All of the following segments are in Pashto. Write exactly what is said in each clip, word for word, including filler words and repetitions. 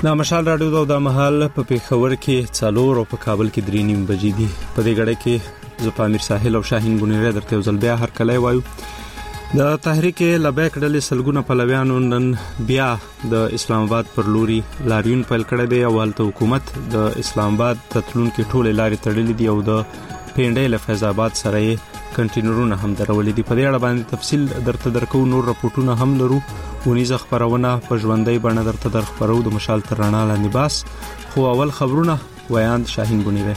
د مشال راډیو د مهال په پیښور کې څلور او په کابل کې درې نیم بجې دي. په دې غړې کې زه پامیر ساحل او شاهین بونیره درته یو ځل بیا هر کله وایو. د تحریک لبیک ډلې سلګونه پلویانو نن بیا د اسلام آباد پر لوري لاریون پیل کړی دی او هلته حکومت د اسلام آباد تتلونکو ټولې لارې تړلې دي او د پینډۍ له فیض آباد سره یې کنټینرونه هم درولې دي. په دې اړه باندې تفصیل درته درکو، نور راپورټونه هم لرو. ونیزه خبرونه په ژوندۍ بڼه درته در خبرو د مشال تر رڼا لاندې باس. خو اول خبرونه ویاند شاهین بونیره.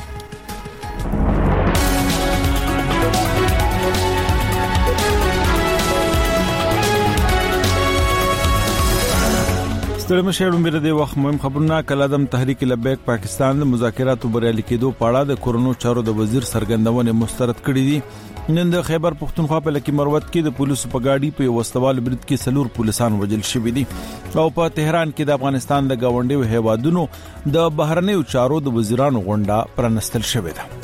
ستړي مشهور مېره د وخت مهم خبرونه. کلادم تحریک لبیک پاکستان د مذاکراتو بریالي کېدو په اړه د کورونو چارو د وزیر سرګندونه مسترد کړې دي. نن د خیبر پختونخوا په لکی مروت کې د پولیسو په گاډي په وسوال برید کې سلور پولیسان وژل شوي دي او په تهران کې د افغانستان د گاونډیو هیوادونو د بهرنیو چارو د وزیرانو غونډه پرانستل شوې ده.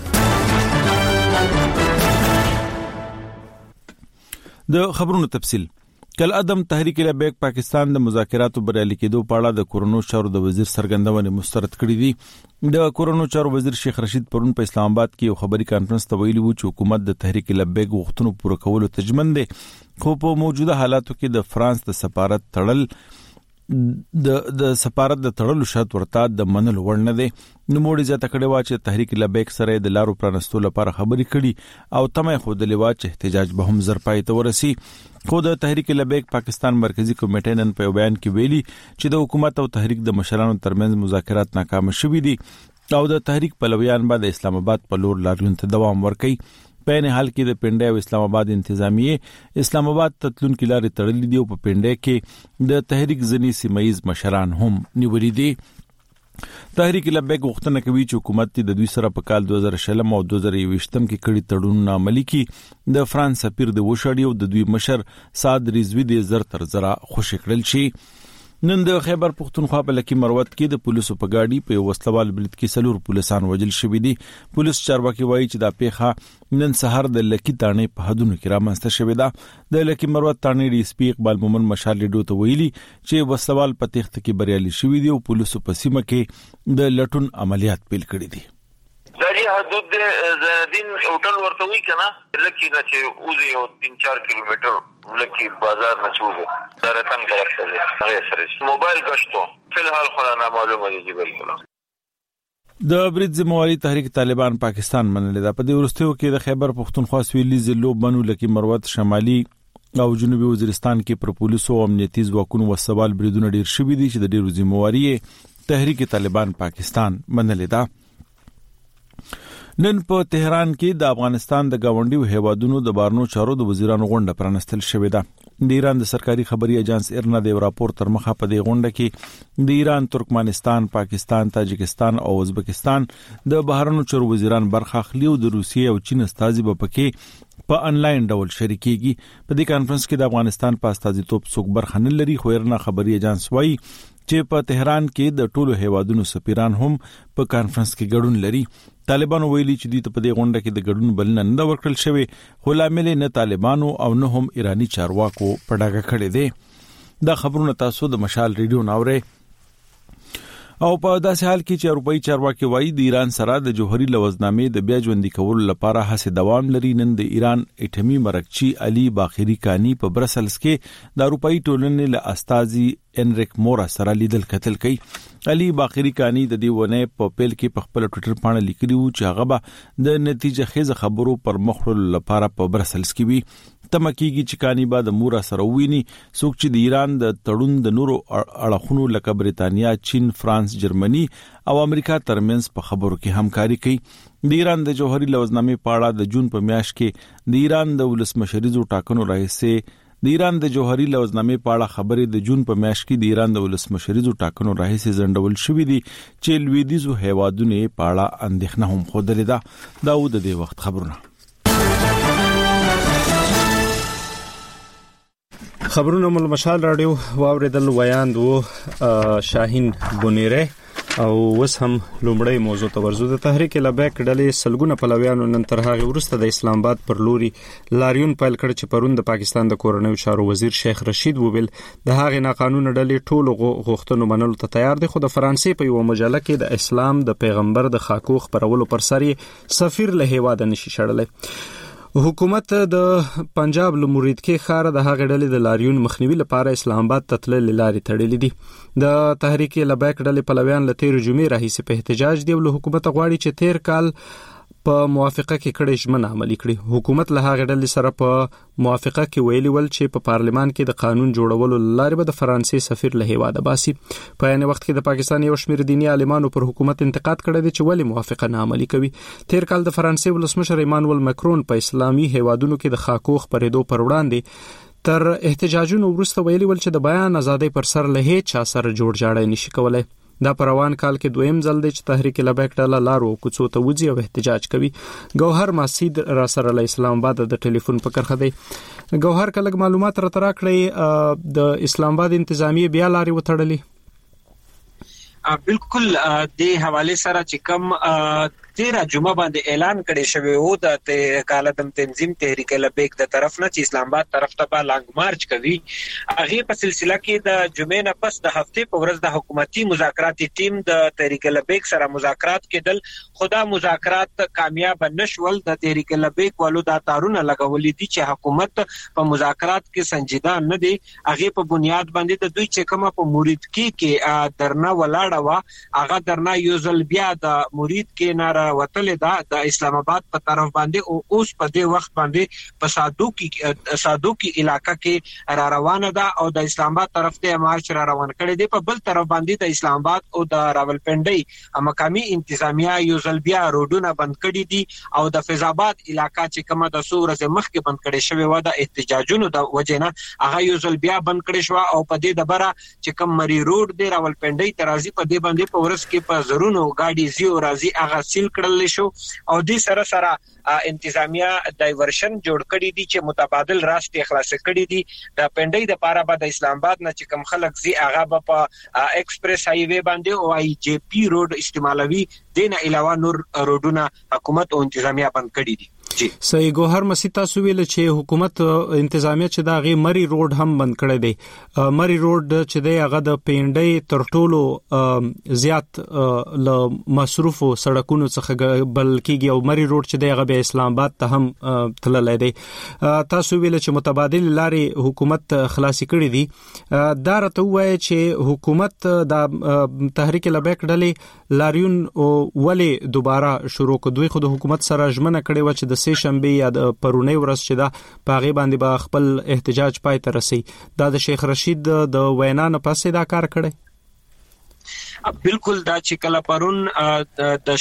د خبرونو تفصیل. کل ادم تحریک لبیک پاکستان د مذاکراتو بریالي کېدو په اړه د کورونو چارو د وزیر سرګندونه مسترد کړې دي. د کورونو چارو وزیر شیخ رشید پرون په اسلام آباد کې یو خبري کانفرنس ته ویلي وو چې حکومت د تحریک لبیک غوښتنو پوره کولو ته ژمن دی، خو په موجوده حالاتو کې د فرانس د سفارت تړل د د سفارت د تړلو شرط ورته د منلو وړ نه دی. نو موږ زیاته کړې و چې تحریک لبیک سره د لارو پرانستو لپاره خبري کړي او تمه خو د لیوا چې احتجاج به هم زر پای ته ورسي. خو د تحریک لبیک پاکستان مرکزی کمیټې نن په بیان کې ویلي چې د حکومت او تحریک د مشرانو ترمنځ مذاکرات ناکام شوي دي او د تحریک پلویان به د اسلام آباد په لور لاریون ته دوام ورکړي. په نه حال کې د پنډۍ او اسلام آباد انتظامیه اسلام آباد تتلون کې لارې تړلې دي او په پنډۍ کې د تحریک ځنی سیمایز مشران هم نیولې دي. تحریک لبیک غوښتنه کوي چې حکومت د دوی سره په کال دوه زره شلم او دوه زره یوویشتم کې کړي تړونونه عملي کړي. د فرانس سفیر د وشړی او د دوی مشر سعد رضوی د زر تر زره خوشی کړل شي. نن د خیبر پختونخوا په لکی مروت کې د پولیسو په گاډي په وسلوال برید کې سلور پولیسان وژل شوي دي. پولیس چارواکي وایي چې دا پیښه نن سحر د لکی تانې په حدونو کې رامنځته شوې ده. د لکی مروت تانې ډي اس پي اقبال مومن مشال لیډو ته ویلي چې وسلوال په تخت کې بریالي شوي دي او پولیسو په سیمه کې د لټون عملیات پیل کړي دي. دغه حدود د زنادین هوټل ورته وی کنه لکه نه چې اوزه یو تین چار کیلومتر لکه بازار نه چوزه درتن درته هغه سره موبایل غشتو فلحال خلا نه معلومه دي بالکل. د برید ذمہواری تحریک طالبان پاکستان منلې ده. په دې ورستیو کې د خیبر پختونخوا سویلي ضلعو بنو لکی مروت شمالي او جنوبي وزیرستان کې پر پولیسو او امنیتي ځواکونو وسوال بریدونه ډیر شوي دي چې د ډیرو ذمہواری تحریک طالبان پاکستان منلې ده. نن په تهران کې د افغانستان د گاونډیو هیوادونو د بهرنیو چارو د وزیرانو غونډه پرانستل شوې ده. د ایران د سرکاري خبري اجانس ارنا د راپور تر مخه په دې غونډه کې د ایران، ترکمنستان، پاکستان، تاجکستان او ازبکستان د بهرنیو چارو وزیران برخه اخلي او د روسیې او چین استازي به پکې په انلاین ډول شریکيږي. په دې کانفرنس کې د افغانستان په استازیتوب څوک برخه نه لري، خو ارنا خبري اجانس وایي چې په تهران کې د ټولو هیوادونو سفیران هم په کانفرنس کې ګډون لري. طالبانو ویلي چې دوی ته په دې غونډه کې د ګډون بلنه نه ورکړل شوې، خو لامل نه طالبانو او نه هم ایرانی چارواکو په ډاګه کړی دی. دا خبرونه تاسو د مشال ریډیو ناوړئ. او په داسې حال کې چې اروپאי چارواکي وایي د ایران سره د جوهري لوزنامې د بیا ژوندۍ کولو لپاره هڅې دوام لري. نن د ایران اټمي مرکچی علي باقری کانی په برسلز کې د اروپאי ټولنې له استازي انریک مورا سره لیدل کتل کوي. علي باقری کانی د دې ونه په پیل کې په خپل ټوئیټر باندې لیکلی و چې هغه به د نتیجه خیز خبرو پر مخړل لپاره په برسلز کې وي. تمکیږي چې کانی با د مورا سره ویني څوک چې د ایران د تړون د نورو اړخونو لکه بریتانیا، چین، فرانس، جرمني او امریکا ترمنځ په خبرو کې همکاري کوي. د ایران د جوهري لوزنامې په اړه د جون په میاشت کې د ایران د ولسمشریزو ټاکنو راهیسې د ایران د جوهري لوزنامې په اړه خبرې د جون په میاشت کې د ایران د ولسمشریزو ټاکنو راهیسې ځنډول شوې دي چې لویدیزو هیوادونو په اړه اندېښنه هم خوده ده. دا و د دې وخت خبرونه. خبرونه مل مشال راډیو واوریدل ویاند وو شاهین بونیره او وس هم لومړی موضوع ته ورزو. د تحریک لبیک ډلې سلګونه پلویانو نن تر هغه وروسته د اسلام آباد پر لوري لاریون پیل کړ چې پرون د پاکستان د کورنیو چارو وزیر شیخ رشید وویل د هغه ناقانونه ډلې ټولو غوښتنو منلو ته تیار دي، خو د فرانسې په یو مجله کې د اسلام د پیغمبر د خاکو خبرولو پر سر سفیر له هیواده نشي شړلای. حکومت د پنجاب له مریدکې ښار د هغه ډلې د لاریون مخنیوي لپاره اسلام آباد ته تللې لارې تړلې دي. د تحریک لبیک ډلې پلویان له تیر جمعې راهیسې په احتجاج دی او له حکومت غواړي چې تیر کال په موافقه کې کړي ژمنه عملي کړي. حکومت له هغه ډلې سره په موافقه کې ویلي ول چې په پارلمان کې د قانون جوړولو لپاره به د فرانسې سفیر له هیواده باسي. په یانه وخت کې د پاکستان یو شمېر دینی عالمانو پر حکومت انتقاد کړی دی چې ولې موافقه نه عملي کوي. تیر کال د فرانسې ولسمشر ایمانوئل مکرون په اسلامي هیوادونو کې د خاکو خبرېدو پر وړاندې تر احتجاجونو وروسته ویلي ول چې د بیان ازادۍ پر سر له هیڅ چا سره جوړ جاړی نشي کولای. دا پر روان کال کې دویم ځل دی چې تحریک لبیک ډله لارو کوڅو ته وځي او احتجاج کوي. گوهر مسید را سره له اسلام آباد د ټلیفون په کرخه دی. گوهر کله معلومات را ترا کړی د اسلام آباد انتظامیه بیا لاري وتړلې؟ بالکل د حواله سره چې کوم تیرا جمعه باندې اعلان کړی شوی وو د کالدم تنظیم تحریک لبیک د طرف نه چې اسلام آباد طرف ته به لانګ مارچ کوي. هغه په سلسله کې د جمعې نه پس د هفته په ورځ د حکومتي مذاکراتي ټیم د تحریک لبیک سره مذاکرات کېدل، خدا مذاکرات کامیاب نشول. د تحریک لبیک والو دا تارونه لګولې دي چې حکومت په مذاکرات کې سنجیده نه دی. هغه په بنیاد باندې د دوی چې کومه په مریدکی کې درنه ولاړ وا هغه درنا یو ځل بیا د مرید کې نار وتل دا د اسلام آباد په طرف باندې او اوس په دې وخت باندې په صادوقي صادوقي علاقہ کې را روانه ده او د اسلام آباد طرف ته مارچ را روان کړي دي. په بل طرف باندې د اسلام آباد او د راولپنډي مقامي انتظامیه یو ځل بیا روډونه بند کړي دي او د فیض آباد علاقہ چې کومه د سورز مخکې بند کړي شوی و د احتجاجونو د وجنه هغه یو ځل بیا بند کړي شو او په دې دبره چې کوم مری روډ دی راولپنډي ترازی په دې باندې په ورس کې په زرونو گاډي زیو راځي هغه سیل کړل شو او دې سره سره انتظامیه ډایورشن جوړ کړی دي چې متبادل راستي خلاص کړی دي. د پندای د پاره بعد اسلام آباد نه چې کوم خلک زی هغه په ایکسپریس های وی باندې او ای جی پی روډ استعمالوي، دینه علاوه نور روډونه حکومت او انتظامیه بند کړی دي. جی صحیح. گوهر مسید تاسو ویل چې حکومت انتظامیه چې دا غي مری روډ هم بند کړی دی. مری روډ چې دی هغه د پندای تر ټولو زیات ل مصروف سړکونو څخه بلکې او مری روډ چې دی هغه به اسلام آباد ته هم تللی دی. تاسو ویل چې متبادل لارې حکومت خلاصي کړی دي. دا راته وایي چې حکومت د تحریک لبیک ډلې لاریون ولی دوباره شروع کړ. دوی خو د حکومت سره ژمنه کړې و چې د سه شنبه یا د پرونی ورځ چې دا پاغي باندې به خپل احتجاج پای ته رسي. دا د شیخ رشید د وینا نه پسې دا کار کړی. بالکل دا چې کله پرون د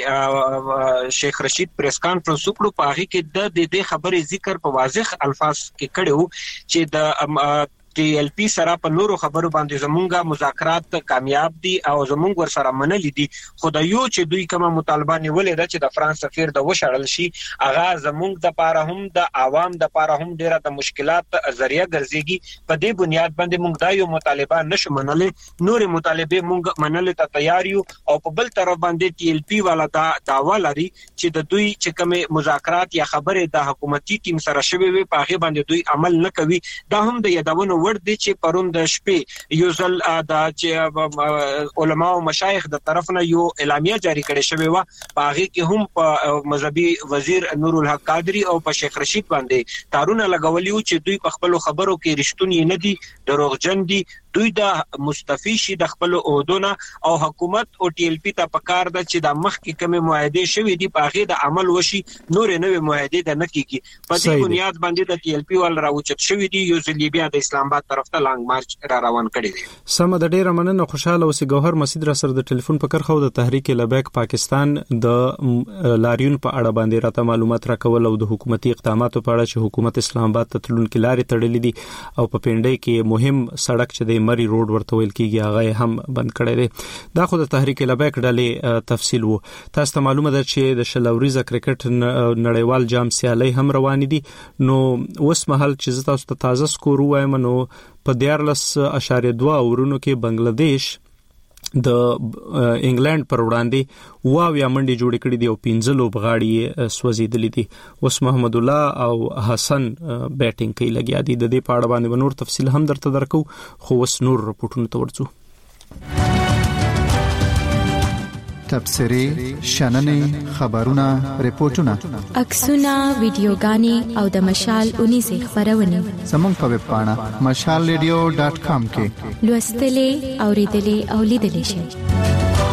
شپې شیخ رشید پریس کانفرنس وکړو په هغه کې د دې خبرې ذکر په واضح الفاظ کې کړو چې د ټي ایل پی سره په نورو خبرو باندې زمونږه مذاکرات کامیاب دي او زمونږ ور سره منلي دي، خو د یو چې دوی کومه مطالبه نیولې ده چې د فرانس سفیر د وشړل شي هغه زمونږ د پاره هم د عوام د پاره هم ډیره د مشکلات ذریعہ ګرځيږي. په دې بنیاد باندې موږ دا یو مطالبه نشو منلې، نورې مطالبه موږ منلې ته تیار یو. او په بل طرف باندې ټي ایل پی والا دا داوا لري چې د دوی چې کومه مذاکرات یا خبره د حکومتي ټیم سره شوي وي په هغه باندې دوی عمل نه کوي. دا هم د یادونو ور دي چې پرون د شپې یو ځل د چې علما او مشایخ د طرف نه یو اعلامیه جاری کړې شوې و په هغه کې هم په مذهبي وزیر نور الحق قادری او په شیخ رشید باندې تارونه لګولیو چې دوی په خپل خبرو کې رښتونی نه دي، دروغجن دي. دوی د مستفی شي د خپل عہدونه او حکومت او ټي ایل پی ته پکار ده چې د مخ کې کومه معاهده شوې دي په هغه د عمل وشي، نور نوې معاهده د نه کیږي. په دې بنیاد باندې د ټي ایل پی ول راوچت شوې دي. یو ځل بیا د اسلام آباد طرف ته لانګ مارچ را روان کړی دی. سم د ډیره مننه. خوشاله اوسې. گوهر مسید را سره د ټلیفون په کرخه د تحریک لبیک پاکستان د لاریون په اړه باندې راته معلومات راکول او د حکومتي اقداماتو په اړه چې حکومت اسلام آباد ته تلونکي لارې تړلې دي او په پندای کې مهم سړک چې د مری روډ ورته ویل کیږي هغه هم بند کړی دی. دا خو د تحریک لبیک ډلې تفصیل وو. تاسو ته معلومه ده چې د شلوريزه کرکټ نړیوال جام سیالي هم روان دي. نو اوس مهال چې تاسو ته تازه سکور وایم نو په دیارلس اشاریه دوه اورونو کې بنگلاديش د انګلند پر وړاندې واو یا منډي جوړ کړي دي او پنځه لوبغاړي سوځیدلې دي. اوس محمد الله او حسن بیټینګ کوي لګیا دي. د دې په اړه باندې نور تفصیل هم درته درکو، خو اوس نور رپورټونه ته ورځو. تبصري، شننې، خبرونه، ریپورتونه، عکسونه، ویډیوګانې او د مشال اونیزه خبرونه زموږ په ویب پاڼه مشال ریډیو ډاټ کام کې لوستلې، اوریدلې او لیدلې شئ.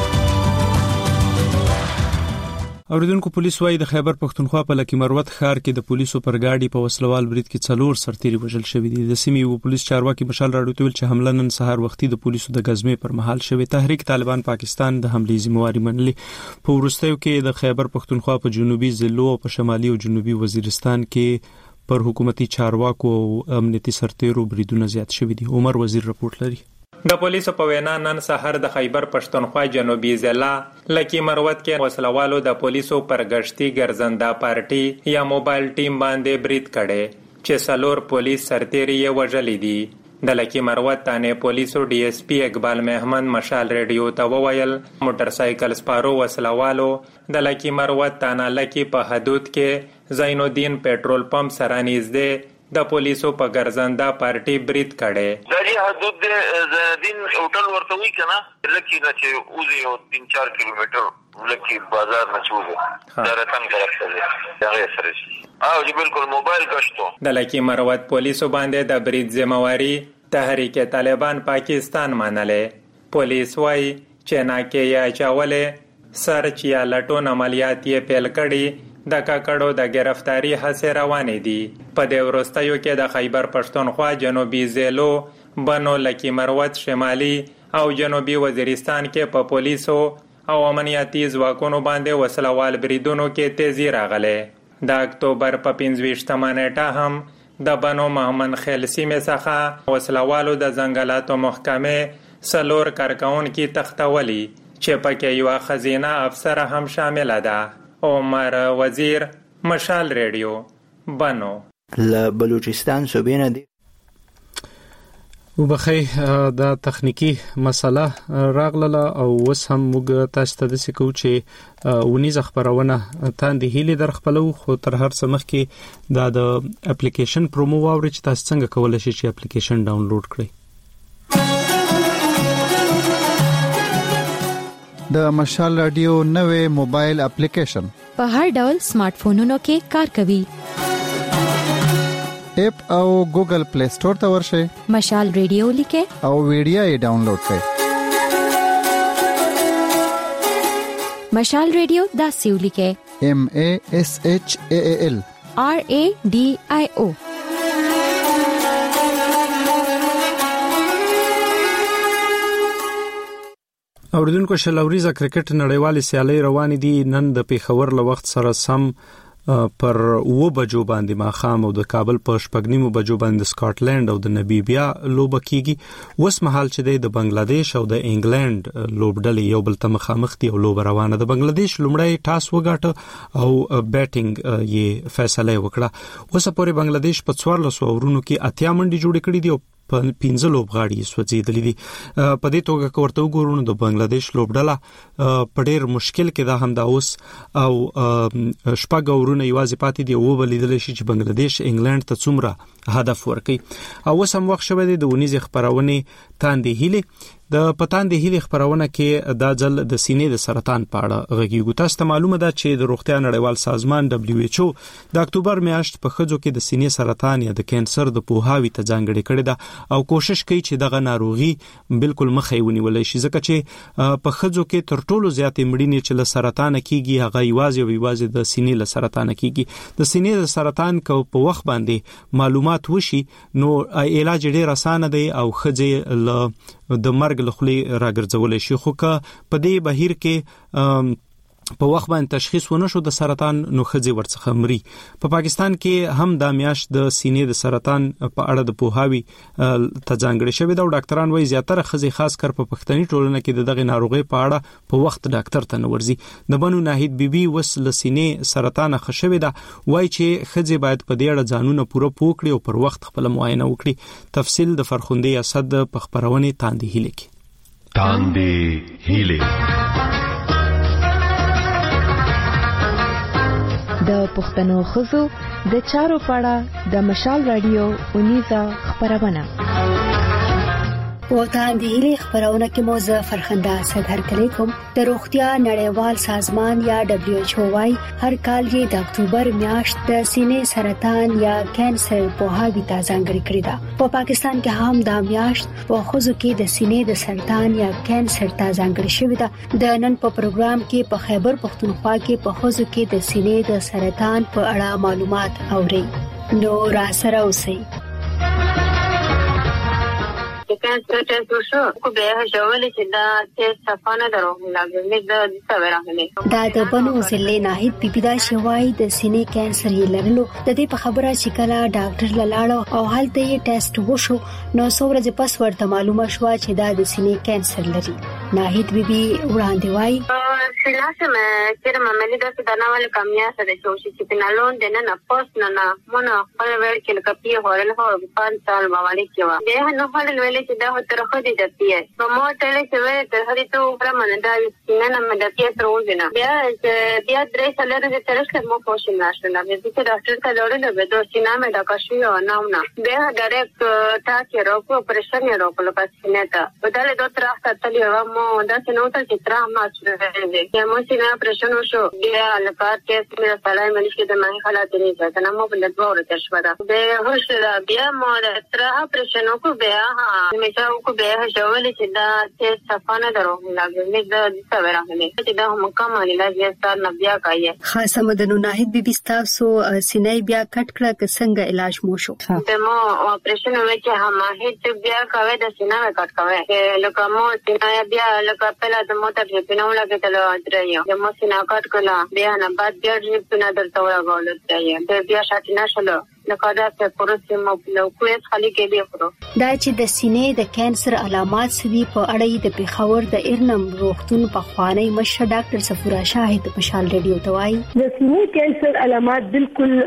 اوریدونکو، پولیس وايي د خیبر پښتونخوا په لکی مروت ښار کې د پولیسو پر گاډي په وسلوال برید کې څلور سرتیري وژل شوي دي. د سیمې یو پولیس چارواکي مشال راډیو ته ویل چې حمله نن سهار وختي د پولیسو د غزمې پر مهال شوې. تحریک طالبان پاکستان د حملې ذمہواری منلې. په وروستیو کې د خیبر پښتونخوا په جنوبي ضلعو او په شمالي او جنوبي وزیرستان کې پر حکومتي چارواکو او امنیتي سرتیرو بریدونه زیات شوي دي. عمر وزیر رپورټ لري. د پولیسو په وینا نن سحر د خیبر پښتونخوا جنوبي ضلع لکی مروت کې وسلوالو د پولیسو پر گشتي ګرځنده پارټي یا موبایل ټیم باندې برید کړي چې څلور پولیس سرتیري یې وژلي دي. د لکی مروت تانه پولیسو ډي اس پی اقبال محمد مشال ریډیو ته وویل موټر سایکل سپارو وسلوالو د لکی مروت تانه لکی په حدود کې زین الدین پېټرول پمپ سره نږدې د پولیسو په ګرځنده پارټي برید کړي. د دې حدود د زین هوټل ورته وی کنه لکه چې اوزي او تین چار کیلومتر لکه بازار نه چوزه درتن کرکته ده هغه سره شي او چې بالکل موبایل غشتو. د لکی مروت پولیسو باندې د برید ذمہواری تحریک طالبان پاکستان منلې. پولیس وايي چې ناکې یا چاوله سرچ یا لټون عملیات یې پیل کړي. د کاکړو د گرفتاری هڅې روانې دي. په دې وروستیو کې د خیبر پښتونخوا جنوبي ضلعو بنو لکی مروت شمالي او جنوبي وزیرستان کې په پولیسو او امنیتي ځواکونو باندې وسلوال بریدونو کې تیزی راغله. د اکتوبر په پنځه ویشتمه نیټه هم د بنو محمد خیل سیمې څخه وسلوالو د ځنګلاتو محکمې څلور کارکون کې تختولي چې پکې یو خزینه افسر هم شامل ده. عمر وزیر، مشال ریډیو، بنو. له بلوچستان صوبې نه دي وبخی دا تخنیکی مسله راغله او اوس هم موږ تاسو ته د سکو چې ونیز خبرونه تاندې هیله در خپلو. خو تر هر څه مخکې دا د اپلیکیشن پرومو واوري چې تاسو څنګه کولای شئ چې اپلیکیشن ډاونلوډ کړئ. د مشال رادیو نوې موبایل اپلیکیشن په هر ډول سمارټ فونونو کې کار کوي. اپ او ګوګل پلی سٹور ته ورشئ، مشال ریډیو لیکه او ویډیو یې ډاونلوډ کړئ. مشال ریډیو دا سیو لیکه M A S H A A L R A D I O. اوریدونکو، شلوریزه کرکټ نړیوالې سیالۍ روانې دي. نن د پیښور له وخت سره سم پر و بجو باندې ماخام او د کابل په شپږنیمو بجو باندې سکاټلند او د نمیبیا لوب کیږي. وس مهال چې د بنگلاديش او د انګلند لوبډلې یو بل ته مخامخ دي او لوب روانه ده. بنگلاديش لومړی ټاس وګاټه او بیټینګ یې فیصله وکړه. اوس پورې بنگلاديش په څوارلس اورونو کې اتیا منډي جوړ کړې دي او په پنځه لوبغاړي سوځیدلې دي. په دې توګه کوړته وګورو د بنگلاديش لوبډله په ډېر مشکل کې ده هم دا اوس او شپږ اورونه یوازې پاتې دي. او بلیدل شي چې بنگلاديش انګلند ته څومره هدف ورکړي. او اوس هم وخت شوه د ونیز خبرونه تاندې هیله د پتان د هیله خبرونه کې دا ځل د سینې د سرطان په اړه غږیږو. تاسو ته معلومه ده چې د روغتیا نړیوال سازمان دبليو ایچ او د اکتوبر میاشت په خځو کې د سینې سرطان یا د کانسر د پوهاوی ته ځانګړې کړې ده او کوشش کوي چې دغه ناروغي بالکل مخې ونیول شي، ځکه چې په خځو کې تر ټولو زیاتې مړینې چې له سرطان کیږي هغه یوازې او یوازې د سینې له سرطان کیږي. د سینې د سرطان کو په وخت باندې معلومات وشي نو علاج ډېر اسانه دی او خځې له د مرګ له خولې راګرځول شي. خو که په دې بهیر کې په وخت باندې تشخیص ونه شو د سرطان نو خځې ورڅخه مري. په پاکستان کې هم د میاشت د سینې د سرطان په اړه د پوهاوی ته ځانګړې شوې ده او ډاکټران وايي زیاتره خځې خاص کر په پښتني ټولنه کې دغه ناروغي په اړه په وخت ډاکټر ته نه ورځي. د بنو ناهید بیبي وس له سینې سرطان خښوي ده، وايي چې خځې باید په دې اړه ځانونه پوره پوکړي او پر وخت خپل معاینه وکړي. تفصیل د فرخندې اسد په خبرونه تاندې هیله کې. تاندې هیله د پښتنو خزو د چارو پاړه د مشال رادیو اونیزه خبرونه وطن د هیله خبرونه کې موزه فرخنده صدر کړي کوم د روغتیا نړیوال سازمان یا دبليو ایچ او وايي هر کال یې د اکتوبر میاشت د سینې سرطان یا کانسر په هاوی ته ځانګړې کړې ده. په پاکستان کې هم دا میاشت په خوځو کې د سینې د سرطان یا کانسر ته ځانګړې شوې ده. د نن په پروګرام کې په خیبر پختونخوا کې په خوځو کې د سینې د سرطان په اړه معلومات اوري. نو را سره اوسئ. کانسر ټیسټ وشو کو به هجولې چې دا ټیسټ صفانه درو لګلې د څه راغلي دا د بنو ضلع ناهید پیپیدا شوای د سینې کانسر یې لرلو. د دې په خبره چې کله ډاکټر لاله او هلته یې ټیسټ وشو نو څو ورځې پس ورته معلومه شو چې دا د سینې کانسر لري. ناهید بیبي وړاندې وایي سلاسه مې چې مې د څه دناوال کمیا سره چې په نالون د نه پوس نه نه مونږ خپل ور کې لکه هورل هو په سال باندې کېوا ده نو هورل ویلې چې دا تر خو دې د پیه نو مو ته چې وې ته هرې ته پر من دا نه نه مې د پیه تر ونه بیا بیا درې سال د ترڅ مو پوښتنه ناشته نه چې ډاکټر ته لورل به دوه سینا مې دا کښې او نه نه بیا ډایرکټ تا چې روکو پرېشان یې روکو لکه سینه ته بدل دوه تر هفته تلې و مو دا څنګه ته چې تر ما چې چې مو سینا پرېشان وشو بیا لکه چې مې سلام مې چې د مې حالت نه ځکه نو مو بل دوه ورته شو دا به هوښ بیا مو تر پرېشان کو بیا مې چې کو به هجولې چې دا چې صفانه درو لګلې د څه راغلي چې دا هم کومه علاج ستار نه بیا کوي. خاصه مدنو ناهید بیبي تاسو سینې بیا کټ کړه که څنګه علاج مو شو؟ ته مو اپریشن وکړ چې هم هیڅ بیا کوي د سینې کټ کوي لکه مو سینې بیا لکه په لاته مو ته په نو لګیدل درایو د مو سینې کټ کړه بیا نه بعد بیا ریپونه درته ورغول درایو بیا شاتنه شلو لکه دا په پروسه مو نو کویس خالي کې دی خورو. دا چې د سینې د کانسر علامات سدي په اړه د پیښور د ارنم روغتون په خوانی مشر ډاکټر صفورا شاهد په شال ریډیو ته وایي د سینې کانسر علامات بالکل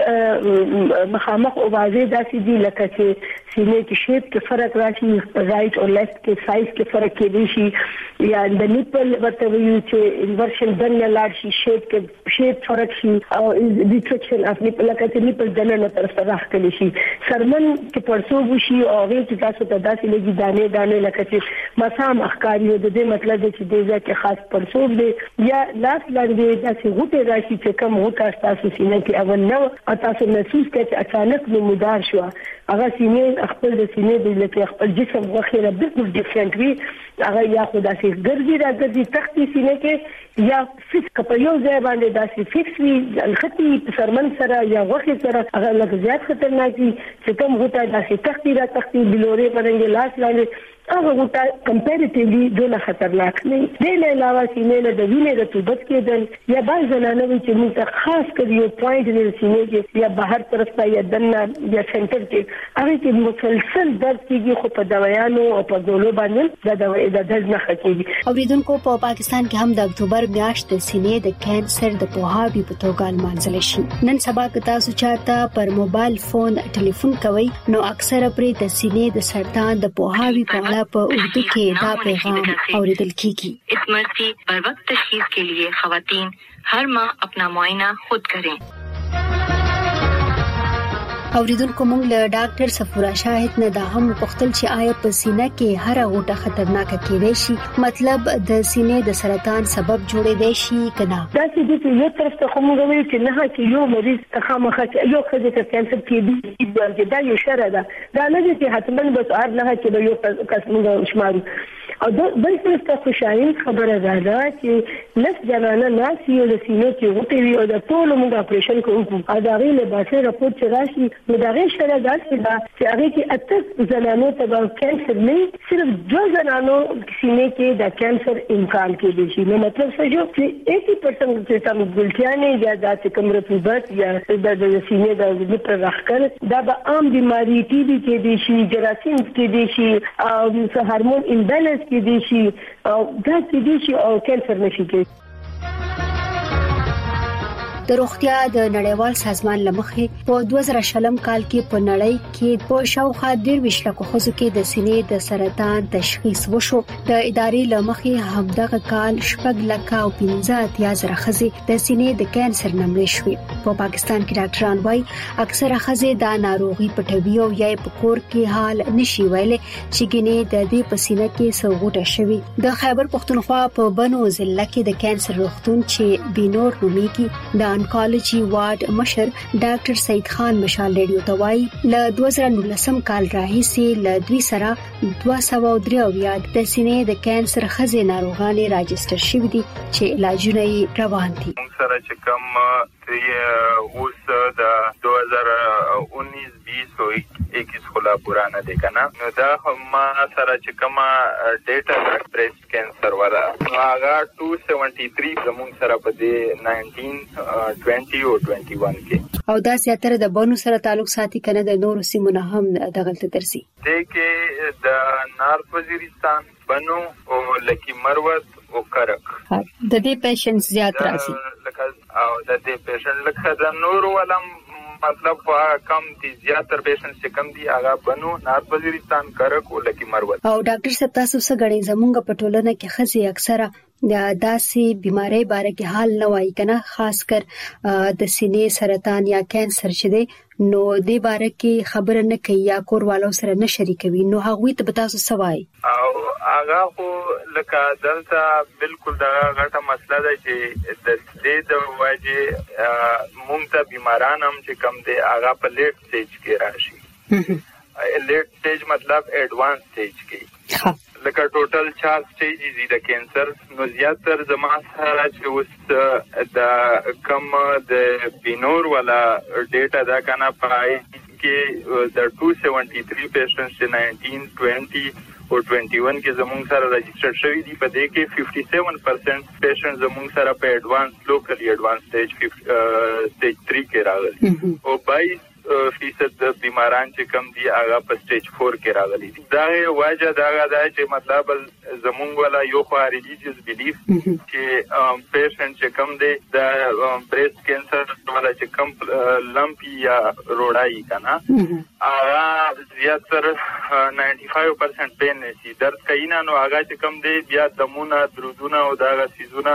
مخامخ او واضح داسې دي لکه چې سینې کې شیپ کې فرق راشي رائټ او لیفت کې سایز کې فرق کې شي یا د نیپل ورته ویو چې انورشن دنه لاړ شي شیپ کې شیپ فرق شي او ریټریکشن اف نیپل لکه چې نیپل دنه نه طرف راخلي شي سرمن کې پرسوب شي او هغه چې تاسو ته داسې لګي دانه دانه لکه چې مسام اخکاری د دې مطلب چې دې ځکه خاص پرسوب دی یا لاس لاندې داسې غوټه راشي چې کوم غوټه تاسو سینې کې اول نو او تاسو محسوس کړئ چې اچانک نمودار شو هغه سینې خپل د سینې د لکه خپل جسم غوخه بالکل ډیفرنٹ وي هغه یا خدا سي ګرځي راځي تختی سینې کې یا فکس په یو ځای باندې داسې فکس وي الخطي سرمن سره یا غوخه سره هغه لکه زیات خطرناک دي چې کوم غوټه داسې تختی را تختی بلوري باندې لاس لاندې هغه غوټه کمپیریټیولی ډېر خطرناک نه دی. نه علاوه سینې له د وینې رطوبت کېدل یا بعض زنانه چې موږ ته خاص کړي یو پوینټ دی سینې کې یا بهر طرف ته یا دنه یا سنټر کې هغه کې مسلسل درد کېږي خو په دوايانو او په ګولو باندې دا دوا د درد نه ختمي. اوریدونکو په پاکستان کې هم د اکتوبر میاشت د سینې د کانسر د پوهاوي په توګه لمانځل شي. نن سبا که تاسو چاته پر موبایل فون ټلیفون کوئ نو اکثره پرې د سینې د سرطان د پوهاوي په اړه په اردو کې دا پیغام اوریدل کیږي. اس مرضی پر وقت تشخیص کے لیے خواتین ہر ماہ اپنا معائنہ خود کریں. اوریدونکو موږ له ډاکټر صفورا شاهد نه دا هم پوښتل چې آیا په سینه کې هر غوټه خطرناک کېدای شي مطلب د سینې د سرطان سبب جوړېدای شي کنه. دا چې یو طرف ته کوم غوي چې نه چې یو مریض تخامخ یو خدای ته کانسر کې دا یو شر ده دا نه چې حتمن بس ار نه چې یو قسمه شمارو او بل طرف ته خوشاین خبره ده چې لس جنانه ناس یو د سینې کې غوټي وي او د ټول موږ اپریشن کوو او دا غي له باسه راپورټ چې راشي نو دا غي شره داسې ده چې هغه کې اته زنانو ته د کانسر نه صرف دو زنانو سینې کې د کانسر امکان کې دي نو مطلب څه جو چې eighty percent چې تاسو ګلټیانې یا د کوم رطوبت یا د سینې د لپاره راخل دا به عام بیماری ټي بي کې دي شي جراثیم کې دي شي او هورمون امبیلنس کې دي شي او دا کې دي شي او کانسر نشي کې. د روغتیا د نړیوال سازمان لمخې په دوه زره شلم کال کې په نړۍ کې په شاوخوا درویش لکو خزو کې د سینې د سرطان تشخیص وشو. د ادارې لمخې همدغه کال شپږ لک او پنځه اتیا زره خزي د سینې د کانسر نمړې شوې. په پاکستان کې ډاکټران وايي اکثره خزي دا ناروغي پټوي او یا په کور کې حال نشي ویلې چې ګینه د دې پسینه کې سوغوټه شوی. د خیبر پختونخوا په بنو ضلع کې د کانسر روغتون چې بینور نومیږي د انکولوژي وارډ مشر ډاکټر سید خان مشال ریډیو ته وایي له دوه زره نولسم کال راهیسې له دوی سره دوه سوه درې اویا د سینې د کانسر خزي ناروغان راجستر شوي دي چې علاجونه یې روان دي. سره چې کوم اوس د دوه زره اونیس بیس او اکیس خلا پرانا دی کنه نو دا ما سره چې کوم ډیټا د بریسټ کانسر ولا هغه دوه سوه تیري زمون سره په دې نولس بیس او بیس کې او دا زیاتره د بونو سره تعلق ساتي کنه د نورو سیمو نه هم دغلت درسي. د کې د نارث وزیرستان بنو او لکی مروت او کرک د دې پیشنټ زیات راځي او د دې پیشنټ لکه د نورو ولم مطلب کم دي زیاتره پیشنټ چې کم دي هغه بنو نارث وزیرستان کرک او لکی مروت. او ډاکټر صاحب تاسو څه غړي زمونږ په ټولنه کې خزي اکثره د داسې بیماری باره کې حال نه وایي کنه خاص کر د سینې سرطان یا کانسر چې دی نو د باره کې خبره نه کوي یا کوروالو سره نه شریکوي نو هغه ته تاسو سوای او هغه خو لکه دلته بالکل دا غټه مسله ده چې د دې د وجه مونږ ته بیماران هم چې کم دي هغه په لیټ سټیج کې راشي. لیټ سټیج مطلب ایڈوانس سټیج کې لکه ټوټل چار سټیجز دي د کانسر نو زیاتره زما سره چې اوس د کم د بینور ولا ډیټا دا کنه پای کې د دوه سوه تیري پیشنټس چې نولس بیس او بیس کې زموږ سره رجسټر شوی دي په دې کې سپنځه پرسنټ پیشنټ زموږ سره په ایڈوانس لوکلی ایڈوانس سټیج سټیج تھری کې راغلي او بایس فیصد د بیماران چې کم دي هغه په سټیج فور کې راغلي دي. دا وجه دا غدا چې مطلب زمونږ ولا یو خو ریلیجیس بیلیف چې پیشنټ چې کم دي د بریسټ کانسر ولا چې کم لمپی یا روړای کنه هغه زیاتره نایන්ټي فایو پرسنټ پین نشي درد کوي نه نو هغه چې کم دي بیا دمونه درودونه او دا سيزونه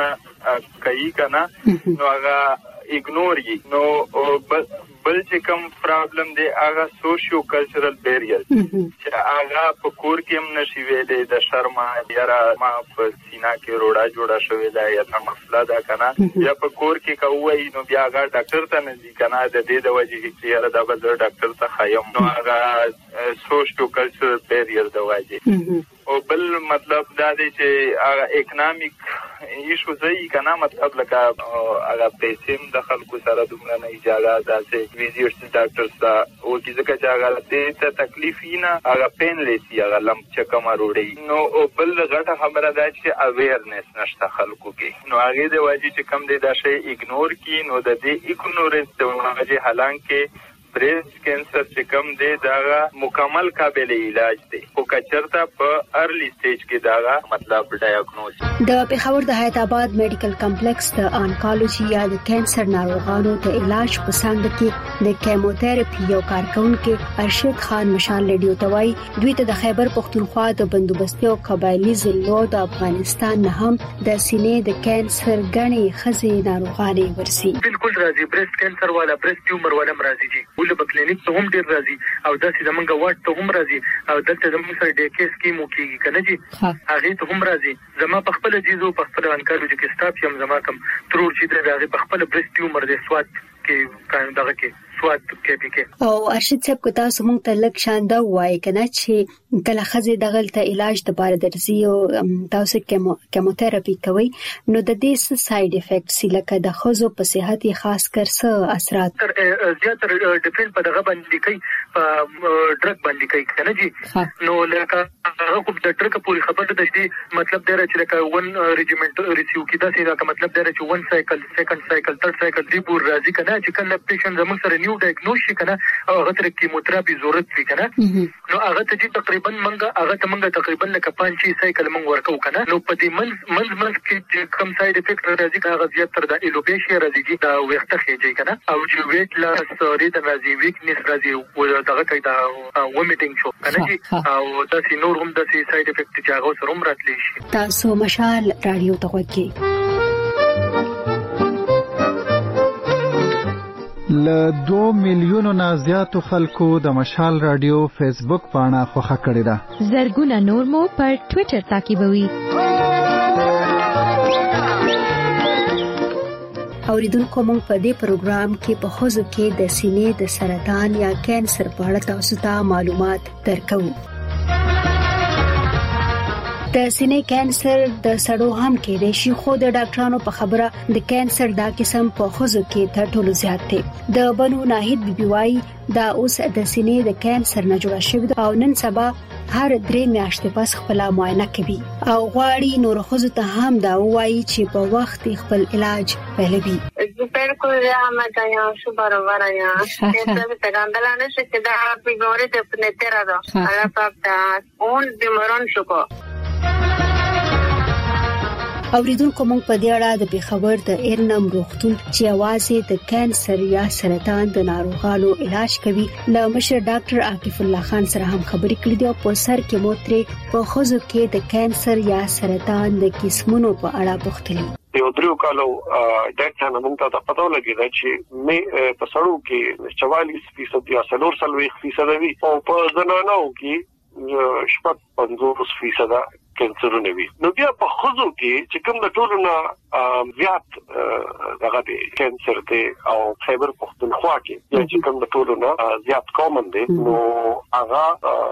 کوي کنه نو هغه اګنور یې نو بل چې کوم پرابلم دی هغه سوشیو کلچرل بیریئر چې هغه په کور کې هم نشي ویلې د شرما یاره ما په سینا کې روړا جوړه شوې ده یا څه مسله ده کنه یا په کور کې کوي نو بیا هغه ډاکټر ته نه ځي کنه د دې د وجې چې یاره دا به ډاکټر ته خایم نو هغه سوشیو کلچرل بیریئر د وجې او بل مطلب دا دی چې هغه اکونومیک ایشو زئی کنه مطلب لکه هغه پیسې د خلکو سره دومره نه اجازه ده ویزیټس ډاکټر سره او کیسه چې هغه ته تکلیف نه هغه پین لیسی هغه لم چې کوم وروړي نو بل غټه خبره ده چې اویرنس نشته خلکو کې نو هغه د واجب چې کم دی دا شی اګنور کی نو د دې اګنورنس د وجه حالانکه بریسټ کانسر چې کم دی دا مکمل قابل علاج دی او کچرتا په ارلی سټیج کې دا مطلب ډایګنوز د پیښور د حیات آباد میډیکل کمپلیکس د انکولوژي یا د کانسر ناروغانو ته علاج په څنګه کې د کیموتراپي یو کارکونکو ارشد خان مشال ریډیو ته وایي دوی ته د خیبر پختونخوا د بندوبستي او قبایلی ضلعو د افغانستان نه هم د سینې د کانسر غني خزي ناروغاني ورسي. بالکل راځي بریسټ کانسر والا بریسټ ټیومر والا مرضی جی له کلینیک ته هم ډیر راځي او داسې زمونږ واټ ته هم راځي او دلته زموږ سره ډي کې سکیمو کېږي کنه جی هغه ته هم راځي زما په خپل جیزو په خپل انکولوژي کې سټاف یم زما کم ترور چې دا په خپل بریسټ ټیومر د سوات کې کاین دغه کې سوات کې پی کې او ارشد صاحب کو تاسو مونږ ته لک شانده وای کنه چې کله خزه دغلته علاج د بار درځي او تاسو کیمو کیموتراپي کوي نو د دې ساید افیکټس لکه د خزو په صحت خاص کر څه اثرات تر زیاتره ډیپند په دغه باندې کوي په ډرګ باندې کوي کنه جی نو لکه هغه کو د ډرګ پوری خبره ده چې مطلب دا چې لکه ون ریجیمنت ریسیو کی دا چې مطلب دا چې ون سایکل سیکنډ سایکل تھرد سایکل دی پور راځي کنه چې کله پیشنټ زموږ سره نیو نیو ډایګنوز شي کنه او هغه تر کیموتراپي ضرورت وي کنه نو هغه ته تقریبا منګه هغه ته منګه تقریبا لکه پنځه سایکل منګ ورکو کنه نو په دې منځ منځ منځ کې کم ساید افیکټ راځي هغه زیات تر د ایلوپیشیا راځي دا وخت خېږي کنه او چې ویټ لاس سوري د راځي ویکنس راځي او دغه کوي دا وومیټینګ شو کنه او دا سي نور هم د ساید افیکټ چې هغه سره هم راتلی شي. تاسو مشال رادیو ته وګورئ. ل دوه میلیونو نه زیاتو خلکو د مشال رادیو فیسبوک پاڼه خوښه کړې ده. زرګونه نور مو پر ټوئیټر تعقیبوي. اوریدونکو موږ په دې پروګرام کې په خوځو کې د سینې د سرطان یا کانسر په اړه تاسو ته معلومات درکو. د سینې کانسر د سړو هم کېدای شي خو د ډاکټرانو په خبره د کانسر دا قسم په خوځو کې تر ټولو زیات دی. د بنو ناهید بي بي وايي دا اوس د سینې د کانسر نه جوړ شوی او نن سبا هر درې میاشتې پس خپل معاینه کوي او غواړي نور خوځو ته هم دا وایي چې په وخت خپل علاج پیلوي. بالکل راځه یا شو برابر یا چې څه څنګه نه شي چې دا بیماری د پنځه راځه هغه په اون بیماران شو کو. اوریدونکو موږ په دې اړه د پیښور د ایرنم روغتون چې आवाज د کانسر یا سرطان د ناروغانو علاج کوي له مشر ډاکټر عاقف الله خان سره هم خبرې کړې دي او په سر کې موتري په خوځو کې د کانسر یا سرطان د قسمونو په اړه پوښتنه. یو درو کالو ډاکټر نه مونږ ته پته ولګی چې مې په سړو کې چوالیس فیصد یا څلور څلوېښت فیصد وي او په زنانو کې شپږ پنځوس فیصد کانسرونه وي. نو بیا په خوځو کې چې کوم د ټولو نه زیات دغه دی کانسر دی او خیبر پختونخوا کې چې کوم د ټولو نه زیات کامن دی نو هغه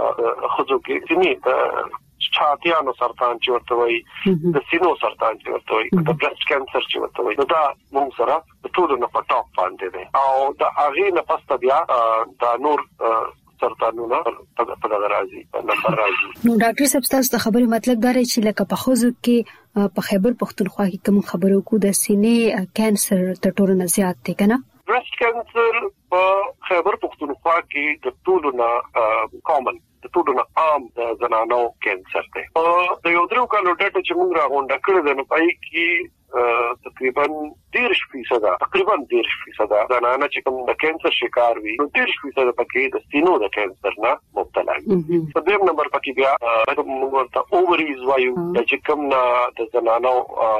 خوځو کې چې چاټیانو سرطان چې ورته وایي د سینو سرطان چې ورته وایي د برست کانسر چې ورته وایي نو دا موږ سره د ټولو نه په ټاپ باندې دی او د هغې نه پسته بیا دا نور سرطانونه په دغه راځي په نمبر راځي. نو ډاکټر صاحب تاسو د خبرې مطلب دا دی چې لکه په خوځو کې په خیبر پختونخوا کې کوم خبرو کو د سینې کانسر تر ټولو نه زیات دی کنه. برست کانسر په خیبر پختونخوا کې د ټولو نه کامن د ټولو نه عام د زنانو کانسر دی. د یو درو کالو ډاټا چې موږ راغونډه کړې ده نو پای کې تقریبا ډېر فیصد تقریبا ډېر فیصد زنانه چې کوم د کانسر شکار وي نو ډېر فیصد پکې د سینو د کانسر نه مبتلا وي. په دیم نمبر پکې بیا موږ ورته اووریز وایو چې کوم نه د زنانو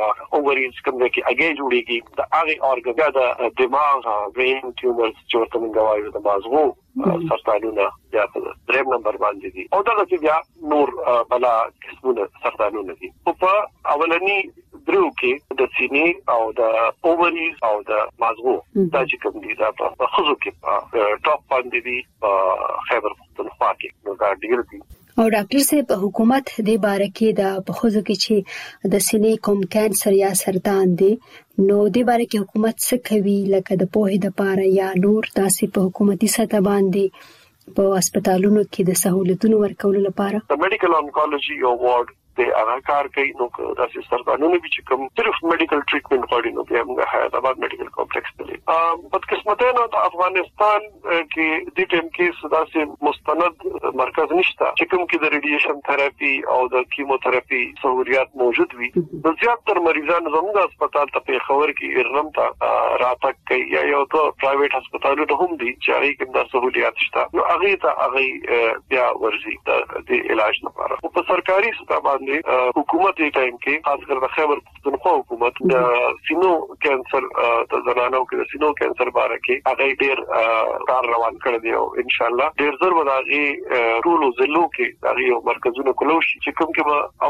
اووریز کوم کې اگې جوړيږي د هغه اورګان د دماغ برین ټیومرز چې ورته موږ وایو د مازغو سرطانونه یا په دریم نمبر باندې دي او دا چې بیا نور بلا قسمونه سرطانونه دي. په اولنی درو کې د سینې او د اووریز او د مازغو دا چې کوم دي دا په خوځو کې په ټاپ باندې دي په خیبر پختونخوا کې نو دا ډیر دي. او ډاکټر صاحب حکومت دې باره کې د په خوځو کې چې د سینې کوم کانسر یا سرطان دي نو دې باره کې حکومت څه کوي لکه د پوهې د پاره یا نور تاسو په حکومتي سطح باندې په هسپتالونو کې د سہولتونو ورکولو لپاره د میډیکل انکولوژي یو وارډ د هغه کار کوي نو داسې سرطانونه به چې کوم صرف میډیکل ټریټمنټ غواړي نو بیا موږ حیدرآباد میډیکل کمپلیکس ته لې بدقسمتانه د افغانستان کې د ټیم کې داسې مستند مرکز نشته چې کوم کې د ریډیشن تھراپي او د کیموتھراپي سہولیات موجود وي. د زیاتره مریضانو زموږ هسپتال ته په خبر کې ارنم ته راتګ کوي یا یو ته پرایویټ هسپتالونه هم دي چې هغه کې د سہولیات شته نو هغه ته هغه بیا ورځي د علاج لپاره. په سرکاري سطح حکومت یې ټایم کې خاص کر د خیبر پختونخوا حکومت د سینو کانسر د زنانو کې د سینو کانسر باره کې هغه ډېر کار روان کړی دی او ان شاء الله ډېر زر به هغه ټول ضلعو کې هغه یو مرکزونه کولای شي چې کوم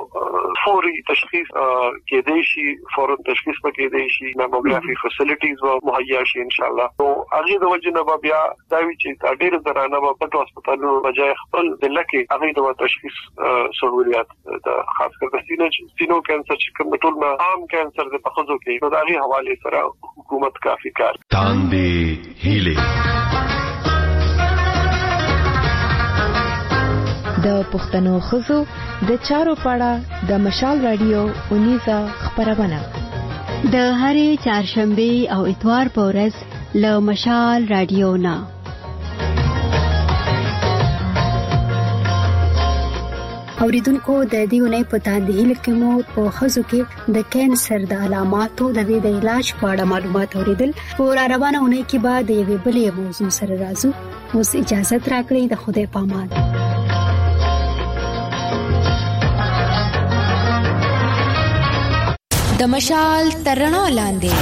کې فوري تشخیص کېدای شي فورن تشخیص پکې دی شي ماموګرافي فیسیلیټیز به مهیا شي ان شاء الله. نو هغه د وجه نه بیا دا وی چې ډېر زنانه په پټو هسپتالونو بجای خپل د لکه هغه د تشخیص سہولیات د خاص کر د سینو سینو کانسر چې کوم ټول نه عام کانسر د پخوزو کې نو دا غي حواله سره حکومت کافي کار تاندې هیله د پښتنو خزو د چارو پاړه د مشال رادیو اونیزه خبرونه د هرې چهارشنبه او اتوار په ورځ له مشال رادیو نا. اوریدونکو د دې ونې په تاندې لیکو مو په خزو کې د کینسر د علاماتو د دې د علاج په اړه معلومات اوریدل. په روانه ونې کې بعد یوې بلې موضوع سره راځو. اوس اجازه تراکړئ. د خدای پامان. د مشال ترڼا لاندې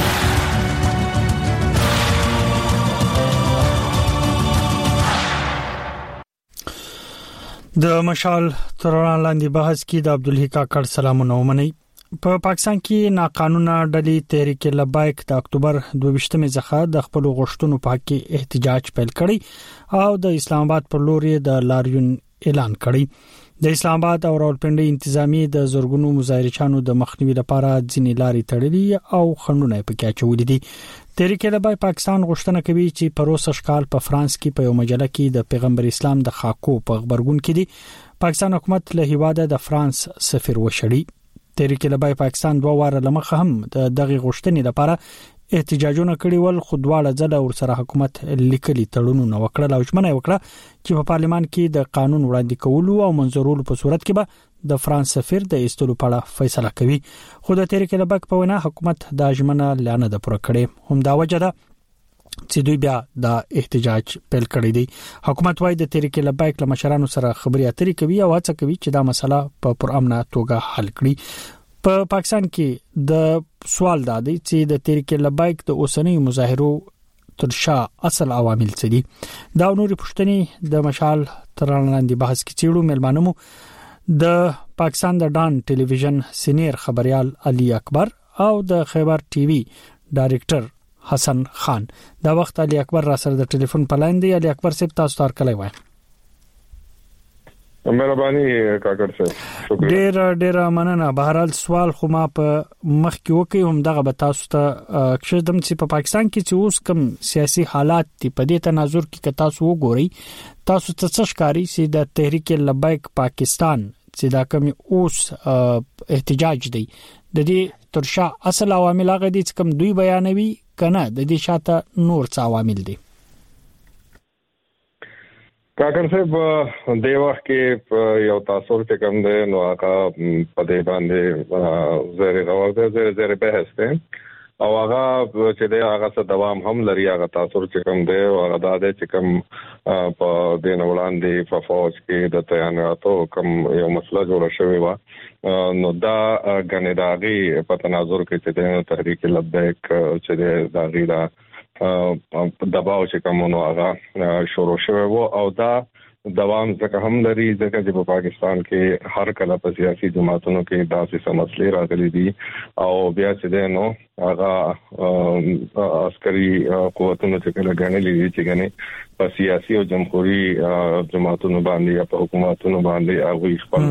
د مشال ترڼا لاندې بحث کې د عبدالحی کاکړ سلامونه ومني. په پاکستان کې ناقانونه ډلې تحریک لبیک د اکتوبر دوه ویشتمې څخه د خپل غوښتنو په حق کې احتجاج پیل کړی او د اسلام آباد پر لور د لاریون اعلان کړی. د اسلام آباد او راولپنډي انتظامی د زورګونو مظاهرچانو د مخنیوي لپاره ځینې لارې تړلې او خنډونه پکې اچولې دي. تحریک لبیک پاکستان غوښتنه کوي چې پروسه شکال په فرانس کې په یو مجله کې د پیغمبر اسلام د خاکو په خبرګون کې دي پاکستان حکومت له هیواده د فرانس سفیر وشړي. تحریک لبیک پاکستان دوه واره لمخه هم د دغه غوښتنې لپاره احتجاجونه کړي ول. خودواړه ځله ور سره حکومت لیکلي تړونونه وکړل او ژمنه وکړه چې په پارلمان کې د قانون وړاندې کولو او منظورولو په صورت کې به د فرانس سفیر د ایستلو په اړه فیصله کوي. خو د تحریک لبیک په وینا حکومت د ژمنه لانه د پوره کړي. هم دا وجه ده چې دوی بیا د احتجاج پیل کړی دی. حکومت وايي د تحریک لبیک له مشرانو سره خبرې اترې کوي او هڅه کوي چې دا مسله په پرامنه توګه حل کړي. په پا پاکستان کې د سوال دادی چې د تحریک لبیک د اوسنۍ مظاهرو تر شا اصل عوامل څه دي. دا نورې پوښتنې د مشال ترڼا لاندې بحث کې چیرو ملمانمو د پاکستان د ډان ټلویزیون سینیر خبريال علي اکبر او د خیبر ټي وي ډایریکټر حسن خان. دا وخت علي اکبر را سره د ټلیفون په لاین دی. علي اکبر صاحب تاسو تار کله وای. مهرباني کاکړ صاحب شکریہ. ډیر ډیر مننه. بهرحال سوال خو ما په مخ کې وکي هم دغه به تاسو ته کښدم چې په پاکستان کې چې اوس کوم سیاسي حالات دي په دې تناظر کې که تاسو وګورئ تاسو ته څه ښکاري چې د تحریک لبیک پاکستان چې دا کوم اوس احتجاج دی د دې تر شا اصل عوامل هغه دي چې کوم دوی بیانوي کنه د دې شاته نور څه عوامل دي؟ کاکړ صاحب د وخت کې یو تاثر چې کوم دی نو هغه په دې باندې زری غوړ دی زری زری بحث دی او هغه چې دی هغه څه دوام هم لري. هغه تاثر چې کوم دی او هغه د دې چې کوم په دین وړاندې په فوج کې د تیاناتو کوم یو مسله جوړه شوې و نو دا غنې داغي په تناظر کې چې د تحریک لبیک چې داغي دا دباو چې کومونو هغه شروع شوی وو او دا دوام ځکه هم لري ځکه چې په پاکستان کې هر کله په سیاسي جماعتونو کې داسې مسلې راغلي دي او بیا چې نو هغه عسکري قوتونو چې کله غنلې دي چې غني په سیاسي او جمهوریت جماعتونو باندې یا په حکومتونو باندې هغه خپل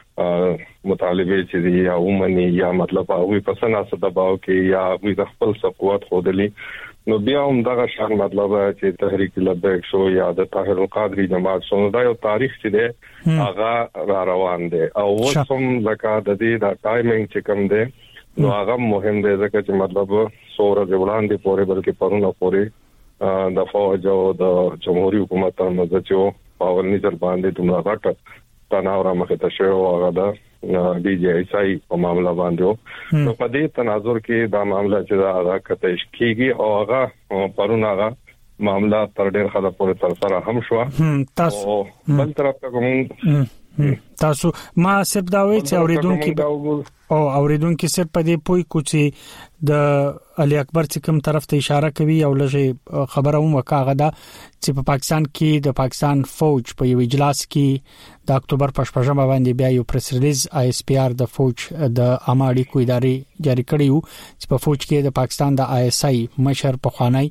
مطالبه چې دی یا ومني یا مطلب هغه په سناسه دباو کې یا هغه خپل قوت خودلی نو بیا هم دغه شان مطلب چې تحریک لبیک شو یا د طاهر القادری جماعت شو دا یو تاریخ چې دی هغه را روان دی او وسم زکه د دې د ټایمینګ چې کوم دی نو هغه مهم دی ځکه چې مطلب سوره د وړاندې پورې بلکې پرونه پورې د فوج او د جمهوریت حکومت ترمنځ چې په ولني ځل باندې دومره غټ تناور مخه ته شو هغه د ډي جي اي سي په معاملې باندې نو په دې تناظر کې دا معاملې چې دا هغه کته کیږي او هغه پرونه هغه معاملې تر ډېر خلک پورې تر سره هم شو. تاسو بل طرف ته کوم تاسو ما سب دا وی چې اوریدونکو او اوریدونکو سر په دې پوي کوچي د علي اکبر چې کوم طرف ته اشاره کوي او لږه خبره هم وکاغه ده چې په پاکستان کې د پاکستان فوج په یو اجلاس کې د اکتوبر په شپږمه باندې بیا یو پریس ریلیز آی اس پی آر د فوج د اماړي کو ادارې جاری کړیو چې په فوج کې د پاکستان د آی اس آی مشر په خوانی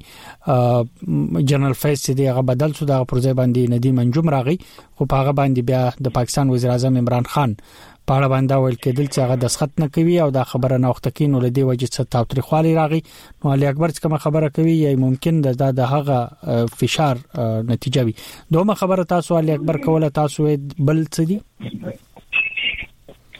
جنرال فیس دی هغه بدل شو د پروژې باندې ندی منجوم راغی خو په هغه باندې بیا د پاکستان وزیر اعظم عمران خان په اړه باندې ویل کېدل چې هغه دسخط نه کوي او دا خبره نه وخت کې نو لدی وجه څه تاوتریخوالي راغی نو علي اکبر څه کوم خبره کوي یا ممکن د د هغه فشار نتیجه وي. دومره خبره تاسو علي اکبر کوله تاسو بل څه دي؟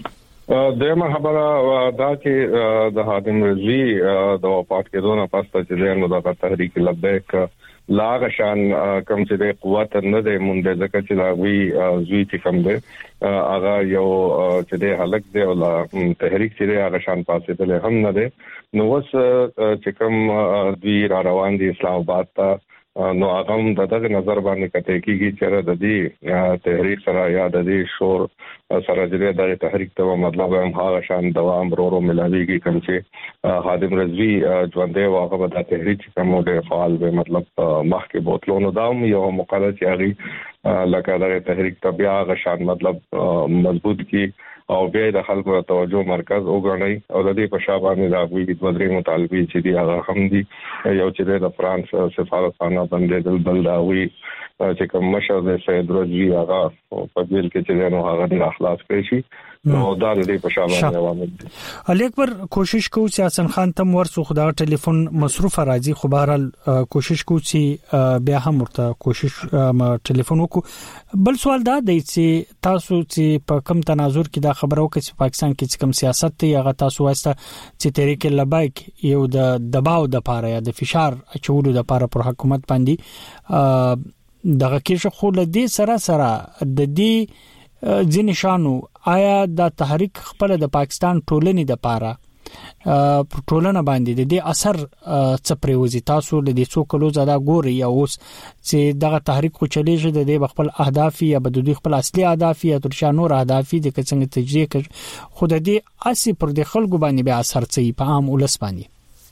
دغه خبره دا چې د حاتم رضوی د وفات کېدو نه پس چې د تحریک لبیک لاغه شان کم چې د قوت نه د مونږ ځکه چې دا وی زوی چې کم دی هغه یو چې د حلق دی او تحریک چې هغه شان پاسې ته هم نه دی نو وس چې کم دوی را روان دي اسلام آباد ته نو هغه د دغه نظر باندې کته کیږي چې د دې تحریک سره یا د دې شور سره چې د تحریک ته مطلب هم هغه شان دوام ورو ملاويږي کوم چې حاتم رضوی ژوند دی واغه د تحریک کوم ډېر فعال به مطلب مخکې بوتلونو داوم یو مقاله چې هغه لکه د تحریک ته بیا هغه شان مطلب مضبوط کی او بیا د خلکو توجه مرکز وګڼي او د دې په شابه د غوي د بدري مطالبه چې دی هغه هم دي یو چې د فرانس سفارتخانه باندې د بلداوي چې کوم مشر د سید رضوی هغه په دې کې چې نو هغه د اخلاص کوي شي نو دا د دې په شابه روان دي. علي اکبر کوشش کوي چې حسن خان تم ورسو خدا ټلیفون مصروف راځي خو بهرال کوشش کوي چې بیا هم ورته کوشش ټلیفون وکړو. بل سوال دا دی چې تاسو چې په کم تناظر کې دا خبرو کې چې پاکستان کې کوم سیاست دی هغه تاسو واسطه چې تحریک لبیک یو د دباو د پاره یا د فشار اچولو د پاره پر حکومت باندې دغه کې خو له دې سره سره د دې ځین شانو آیا د تحریک خپل د پاکستان ټولنې د پاره پر ټولنه باندې د دې اثر څه پریوزي تاسو د دې څو کلو زده ګوري یا اوس چې دغه تحریک خو چلیږي د دې خپل اهداف یا د دې خپل اصلي اهداف یا تر شانو اهداف دي چې څنګه تجزیه کړي خو د دې اسی پر د خلکو باندې به اثر څه په عام ولس باندې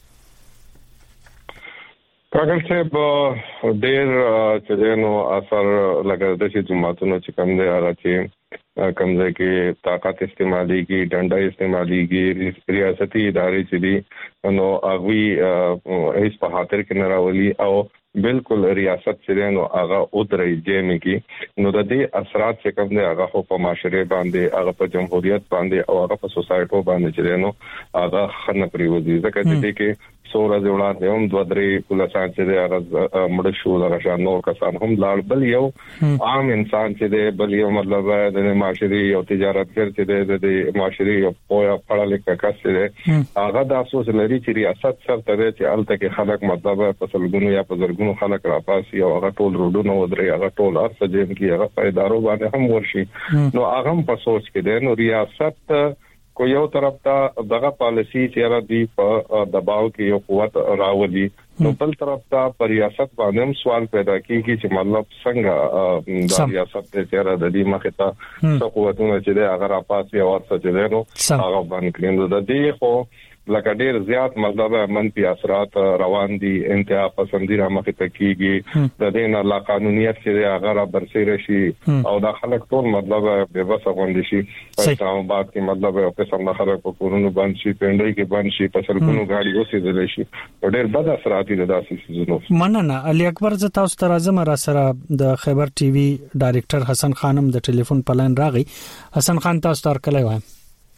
کاغل صاحب ډېر چې نو اثر لګر د چې جماعتونو چې کم دی هغه چې کمزې کې طاقت استعمالي کی ډنډا استعمالي کی ریاستي ادارې چې دي نو هغه هیڅ په خاطر کې نه راولي او بالکل ریاست چې نو هغه ودرې جېمې کې نو د دې اثرات چې کوم دي هغه په معاشره باندې هغه په جمهوریت باندې او هغه په سوسایټو باندې چې نو هغه خنه پریوزي ځکه چې کې سورہ جوړان دی هم دوه درې پولیسان چې دی هغه مړ شو لږه شان نور کسان هم لاړ بل یو عام انسان چې دی بل یو مطلب د معاشري او تجارتګر چې دی د معاشري او پوهه پړه لیکه کس دی هغه د اساس لري چې ریاست سره ته چې الته کې خلک مطلب په سلګونو یا په زرګونو خلک راپاسي او هغه ټول روډونو ودرې هغه ټول ارڅ جیم کې هغه فائدارو باندې هم ورشي نو هغه په سوچ کې دی نو ریاست کو یو طرف ته دغه پالیسی چې را دي په دباو کې یو قوت راولي نو بل طرف ته پر ریاست باندې هم سوال پیدا کیږي چې مطلب څنګه د ریاست چې را د دې مخه ته څو قوتونه چې د هغه راپاسي او څه چې ده نو هغه باندې کړي د دې خو لکه ډیر زیات مطلب منفي اثرات روان دي انتها پسندی را مخه ته کیږي د دې نه لا قانونیت چې هغه را برسېره شي او د خلک ټول مطلب به وسه غونډي شي په اسلام آباد کې مطلب او قسم نه خلک په کورونو باندې شي پندای کې باندې شي په سرکونو غاړي اوسېدل شي ډیر بد اثرات دي داسې سيزونو مننه علي اکبر ز تاسو تر اعظم را سره د خیبر ټي وي ډایریکټر حسن خانم د ټلیفون په لاین راغی. حسن خان تاسو تر کله وایم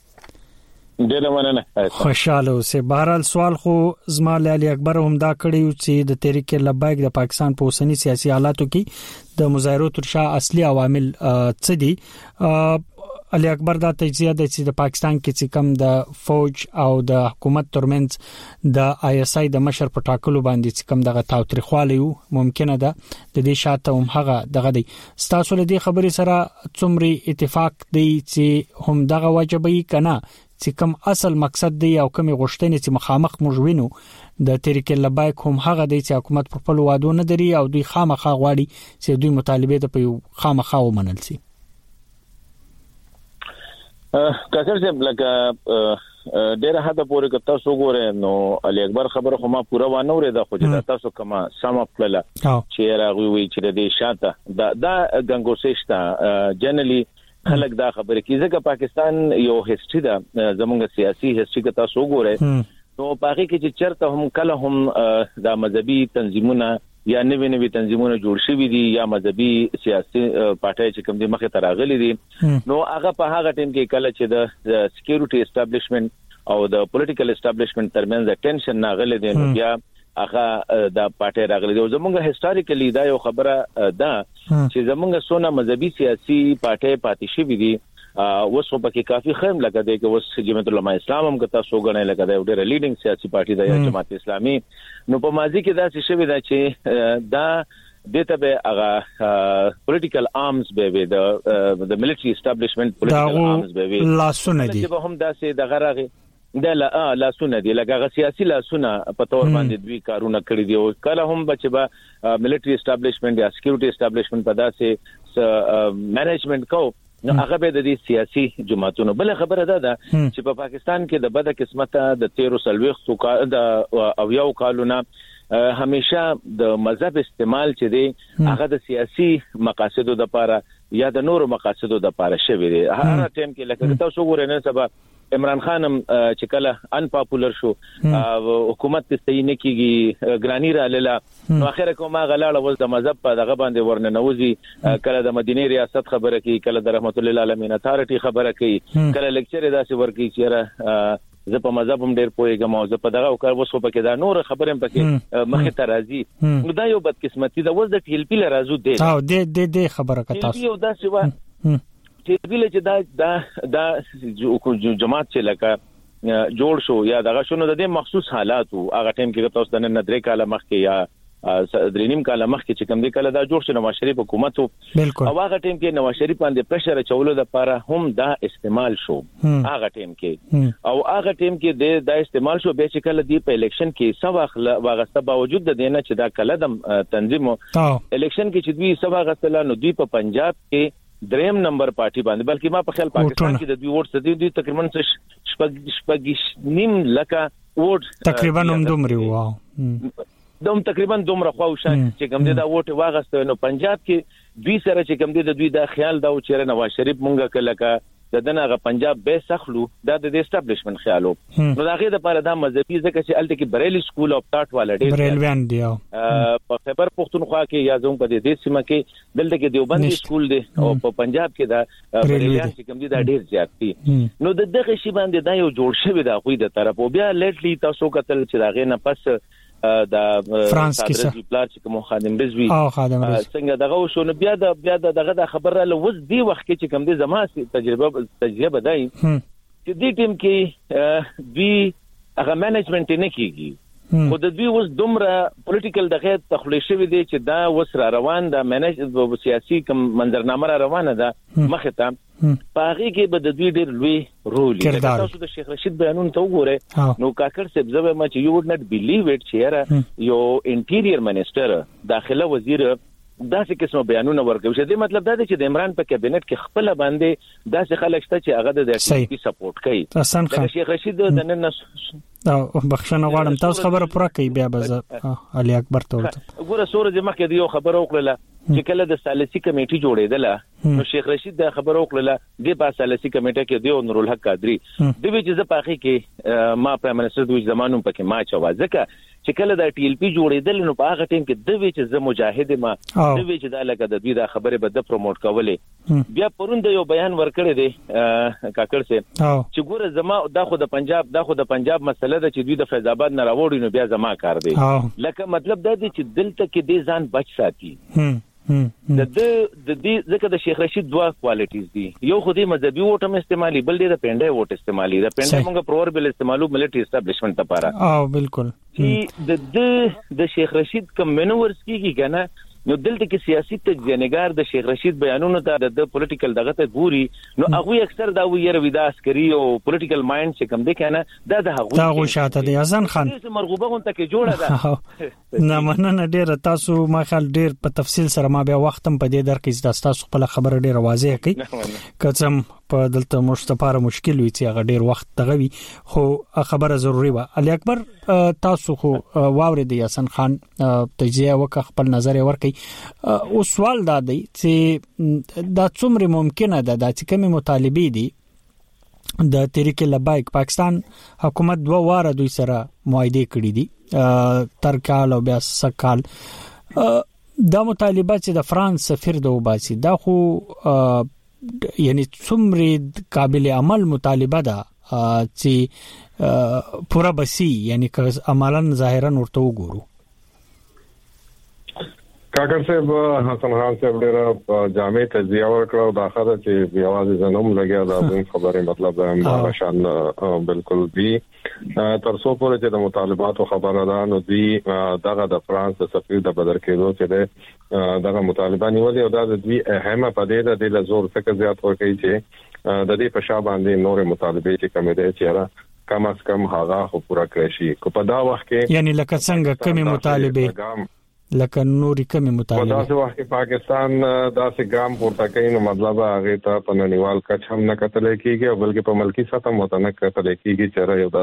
ډېر مننه خوشاله اوسه. بهرال سوال خو زما علي اکبر هم دا کړیو چې د تحریک لبیک د پاکستان په اوسنی سیاسي حالاتو کې د مظاهرو تر شا اصلي عوامل څه دي. علي اکبر دا تجزیه د چې د پاکستان کې چې کم د فوج او د حکومت ترمنځ د آی اس آی د مشر په ټاکلو باندې چې کم دغه تاوتریخوالی ممکنه ده د دې شاته هم هغه دغه دی. تاسو له دې خبرې سره څومره اتفاق دی چې هم دغه واجبې کنه چې کوم اصل مقصد دی او کوم غوښتنې چې مخامخ موږ وینو د تحریک لبیک هم هغه دی چې حکومت په خپل وعده نه دري او دوی خامخا غواړي چې دوی مطالبه ته په خامخا ومنل شي. کاکر صاحب لکه ډېر حد پورې که تاسو ګورئ نو علي اکبر خبره خو ما پوره وانه ورېده خو چې تاسو کومه سم خپل چې راغوي وي چې د شاته دا دا ګنګوسېشته جنرالي خلک دا خبره کوي ځکه پاکستان یو هیستوري ده زموږ سیاسي هیستوري که تاسو وګورئ نو پاره کې چې چرته هم کله هم دا مذهبي تنظیمونه یا نوې نوې تنظیمونه جوړ شوي دي یا مذهبي سیاسي پارټي چې کوم دي مخه تراغلي دي نو هغه په هغه ټیم کې کله چې د سکیورټي اسټابلیشمنت او د پولیټیکل اسټابلیشمنت ترمنځ د ټینشن ناغلي دي نو بیا هغه د پارټي راغلي دي زموږ هیستوریکلی دا یو خبره ده چې زموږ سونه مذهبي سیاسي پارټي پاتې شوي دي اوس په کې کافي خیم لکه دی چې اوس جمعیت العلماء اسلام هم کته سو غنې لکه دی ډېر لیډینګ سیاسي پارټي دی جماعت اسلامي نو په ماضي کې دا څه شوی دا چې دا دته به هغه پولیټیکل آرمز به وي د د ملټری اسټابلیشمنت پولیټیکل آرمز به وي لاسونه دي چې به هم داسې د غراغي د لا لاسونه دي لکه سیاسي لاسونه په تور باندې دوی کارونه کړی دي او کله هم بچ به ملټری اسټابلیشمنت یا سکیورټي اسټابلیشمنت په داسې منیجمنت کو نو هغه به د دې سیاسي جماعتونو بل خبره ده چې په پاکستان کې د بده قسمته د تیرو سلويختو د او یو کالونه همیشه د مذهب استعمال چې دی هغه د سیاسي مقاصدو د لپاره یا د نورو مقاصدو د لپاره شوی دی هر ټیم کې لکه تاسو ګورئ نه سبا عمران خان هم چې کله ان پاپولر شو حکومت ته صحیح نه کیږي ګرانی را لاله نو اخر کومه غلاړه ول د مذهب په دغه باندې ورنه نوځي کله د مدینه ریاست خبره کوي کله د رحمت الله العالمین اتارټي خبره کوي کله لیکچر داسې ورکی چې زه په مذهب هم ډېر پوهیږم او زه په دغه کار وسو پکې دا نور خبره هم پکې مخه ته راځي نو دا یو بد قسمتي دا وز د ټیل پی لرازو دی او د د خبره کتا یو دا څه ټیل چې دا دا دا جماعت چې لکه جوړ شو یا دغه شنو د دې مخصوص حالاتو هغه ټیم کې تاسو د نن درې کاله مخکې یا درینیم کاله مخکې چې کوم دی کله دا جوړ شو نواز شریف حکومت او هغه ټیم کې نواز شریف باندې پرشر چولو د لپاره هم دا استعمال شو هغه ټیم کې او هغه ټیم کې دا استعمال شو به چې کله دی په الیکشن کې سوا واغسته باوجود د دینه چې دا کله د تنظیم الیکشن کې چې دوی سوا غسله نو دوی په پنجاب کې دریم نمبر پارټي باندې بلکې ما په خیال پاکستان کې د دوی ووټ ستې دوی تقریبا شپږ شپږ نیم لکه ووټ تقریبا هم دومره وو دوم تقریبا دومره خو شان چې کوم د ووټ واغسته نو پنجاب کې دوی سره چې کوم د دوی د خیال دا و چې نواز شریف مونږه کله د دغه پنجاب به سخلو د د اسټابلیشمنت خیالو نو داغه د لپاره د مذهبي ځکه چې الته کې بریلی سکول اف ټاټ والا ډیر بریلویان دی په خبر پښتونخوا کې یا زوم په دې سیمه کې دلته کې دیوبند سکول دی او په پنجاب کې دا بریلیان چې کوم دي دا ډیر زیات دي نو د دغه شی باندې دا یو جوړ شوی دا خو د طرف او بیا لیټلی تاسو کتل چې داغه نه پس د فرانس کې پلار چې کوم خادم رضوی او خادم رضوی څنګه دغه شو نو بیا د بیا دغه د خبره لوز دی وخت کې چې کوم دي زما تجربه تجربه دی چې دې ټیم کې دوی هغه منیجمنت نه کیږي خو د دوی اوس دومره پولیټیکل دغه تخلیص شوی دی چې دا وس را روان د منیج سیاسي کوم منظرنامه را روانه ده مخه ته پاغي کې به د دوی ډېر لوی رول لري تاسو د شیخ رشید بیانون ته وګورئ نو کاکر صاحب زبه ما چې یو وډ نټ بیلیو اټ چې یو انټیریئر منسٹر داخله وزیر داسې قسمه بیانونه ورکوي چې د مطلب دا دی چې د عمران په کابینټ کې خپل باندې داسې خلک شته چې هغه د ټي پی سپورټ کوي د شیخ رشید د نن او بخښنه غواړم تاسو خبره پوره کوي بیا به علي اکبر ته ورته وګوره سورج مخکې دی یو خبره وکړه چې کله د سالسي کمیټي جوړېدله نو شیخ رشید د خبره وکړه د با سالسي کمیټه کې دی نور الحق قادری د وی چې زپاخي کې ما پرایم منسٹر دوی زمانو پکې ما چوا ځکه چې کله د ټي ال پی جوړېدل نو په هغه ټیم کې د وی چې زه مجاهد ما د وی چې د لکه د دوی د خبره به د پروموټ کولې بیا پروند یو بیان ورکړی دی کاکړ سي چې ګوره زما د خو د پنجاب د خو د پنجاب مسله ده چې دوی د فیض آباد نه راوړي نو بیا زما کار دی لکه مطلب دا دی چې دلته کې دې ځان بچ ساتي د د دې ځکه د شیخ رشید دوه کوالټیز دي یو خو دې مذهبي ووټ هم استعمالي بل دې د پنده ووټ استعمالي د پنده موږ پرور بل استعمالو ملټری اسټابلیشمنت لپاره او بالکل چې د د شیخ رشید کوم منورز کیږي کنه نو دلته کې سیاسي تجزیه‌نګار د شیخ رشید بیانونو ته د پولیټیکل دغه ته ګوري نو هغه اکثر دا ویره ودا عسکري او پولیټیکل مایند چې کوم دی کنه دا د هغه دا غو شاته دی ازان خان مرغوبه غونته کې جوړه ده نه مننه ډیر تاسو ما خل ډیر په تفصیل سره ما بیا وختم په دې درکې تاسو خپل خبره ډیر واضح کړي کڅم په دلته مشتپاره مشکل وي چې هغه ډیر وخت دغوي خو خبره ضروری و علي اکبر تاسو خو واورې دی حسن خان تجزیه وک خپل نظر ورکړي او سوال دا دی چې دا څومره ممکنه ده چې کومه مطالبه دي د تحریک لبیک پاکستان حکومت دوه واره دوی سره معاهده کړې دي تر کال او بیا سکال دا مطالبه چې د فرانس سفیر د وباسي دا خو یعنی څومره قابل عمل مطالبه ده چې پورا بسی یعنی که عملاً ظاهرا ورته وګورو کاکر صاحب حسن خان صاحب ډېر جامع تجزیه ورکړه دا خبره چې بیاواز زنوم لګیا دا خبره مطلب دا شان بالکل دی تر څو پورې چې د مطالباتو خبره ده نو دی دغه د فرانس د سفیر د بدر کېدو چې دغه مطالبه نیولې او دا د دوی اهمه پدې ده د زور څخه زیات ورکړي چې د دې په شابه باندې نور مطالبه چې کوم دي چې کم از کم هغه خو پورا کړی شي کو په دا وخت کې یعنی لکه څنګه کمی مطالبه لکه نوري کمی مطالبه په داسې وخت کې پاکستان داسې ګام پورته کوي نو مطلب هغه ته په نړیوال کچ هم نه کتل کېږي او بلکې په ملکی سطح مت نه کتل کېږي چې یو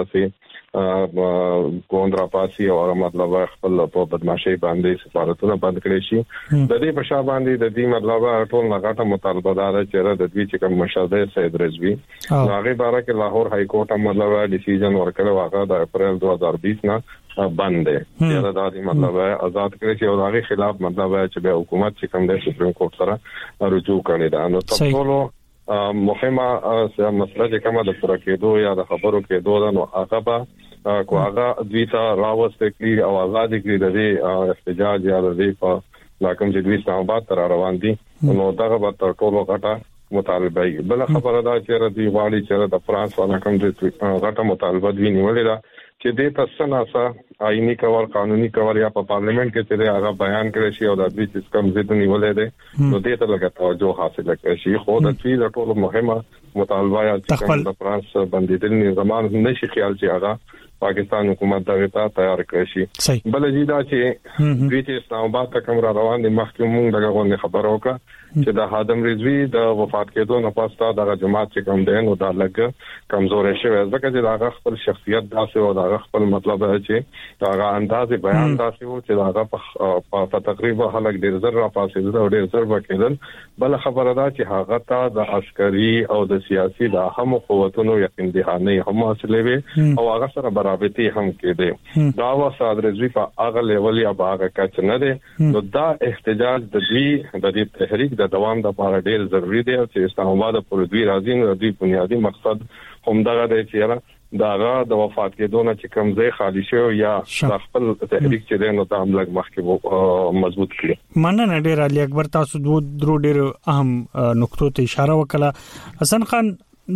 داسې کوندرا پاسي او مطلب خپل په بدمعشي باندې سفارتونه بند کړي شي د دې په شابه باندې د دې مطلب ټول نغاټه مطالبه ده چې د دې چې کوم مشاهده سید رضوی هغه باره کې لاهور های کورټ هم مطلب ډیسیژن ورکړ واغه د اپریل دو هزار بیس نه بند ہے یا دا دی مطلب ہے آزاد کړي چې هغه خلاف مطلب ہے چې به حکومت چې کوم د سپریم کورټ سره رجوع کړي دا نو تاسو مهمه مسله چې کومه د پوره کېدو یا د خبرو کېدو دا نو هغه به کو هغه دوی ته راوست کړي او آزاد کړي د دې احتجاج یا د دې په لاکم چې دوی اسلام آباد تر روان دي نو دغه به تر ټولو غټه مطالبه ای بل خبره دا چې ردی والی چې د فرانس والا کوم د غټه مطالبه دی نیولې ده چې د تاسناسا آئینی کول قانوني کول یا په پارلیمنت کې چې هغه بیان کړی شي او د دې سیستم زید نیولې ده نو دې ته لګا توجه حاصل کړي شي خو د دې د ټولو مهمه مطالبه یا چې د فرانس بندیدل نظام نشي خیال چې هغه پاکستان حکومت دا وتا تیار کړی شي بل جیدا چې دوی چې اسلام آباد ته کوم را روان دي مخکې مونږ دغه غونډه خبرو وکړه چې د حادم رضوی د وفات کېدو نه پاستا د جماعت چې کوم دین او د لګ کمزورې شوی ځکه چې دا خپل شخصیت داسې او دا خپل مطلب دی چې دا انداز بیان داسې و چې دا په تقریبا خلک ډیر زر را پاسې او ډیر زر وکیدل بل خبره ده چې هغه ته د عسکري او د سیاسي د هم قوتونو یقین دهانه هم حاصلې وي او هغه سره برابرتي هم کېده دا وساد رضوی په هغه لیول یا هغه کچ نه ده نو دا احتجاج د دې د دې تحریک د دوام د لپاره ډیر ضروری دی چې اسلام آباد پر دوی راځي نو د بنیادی مقصد هم دغه دی چې داغه د وفات کېدو نه چې کوم ځای خالی شو یا خپل تحریک چې دینو ته عمل مخکې مضبوط کړي مننه ډیر علي اکبر تاسو دوه درو ډیر اهم نقطو ته اشاره وکړه حسن خان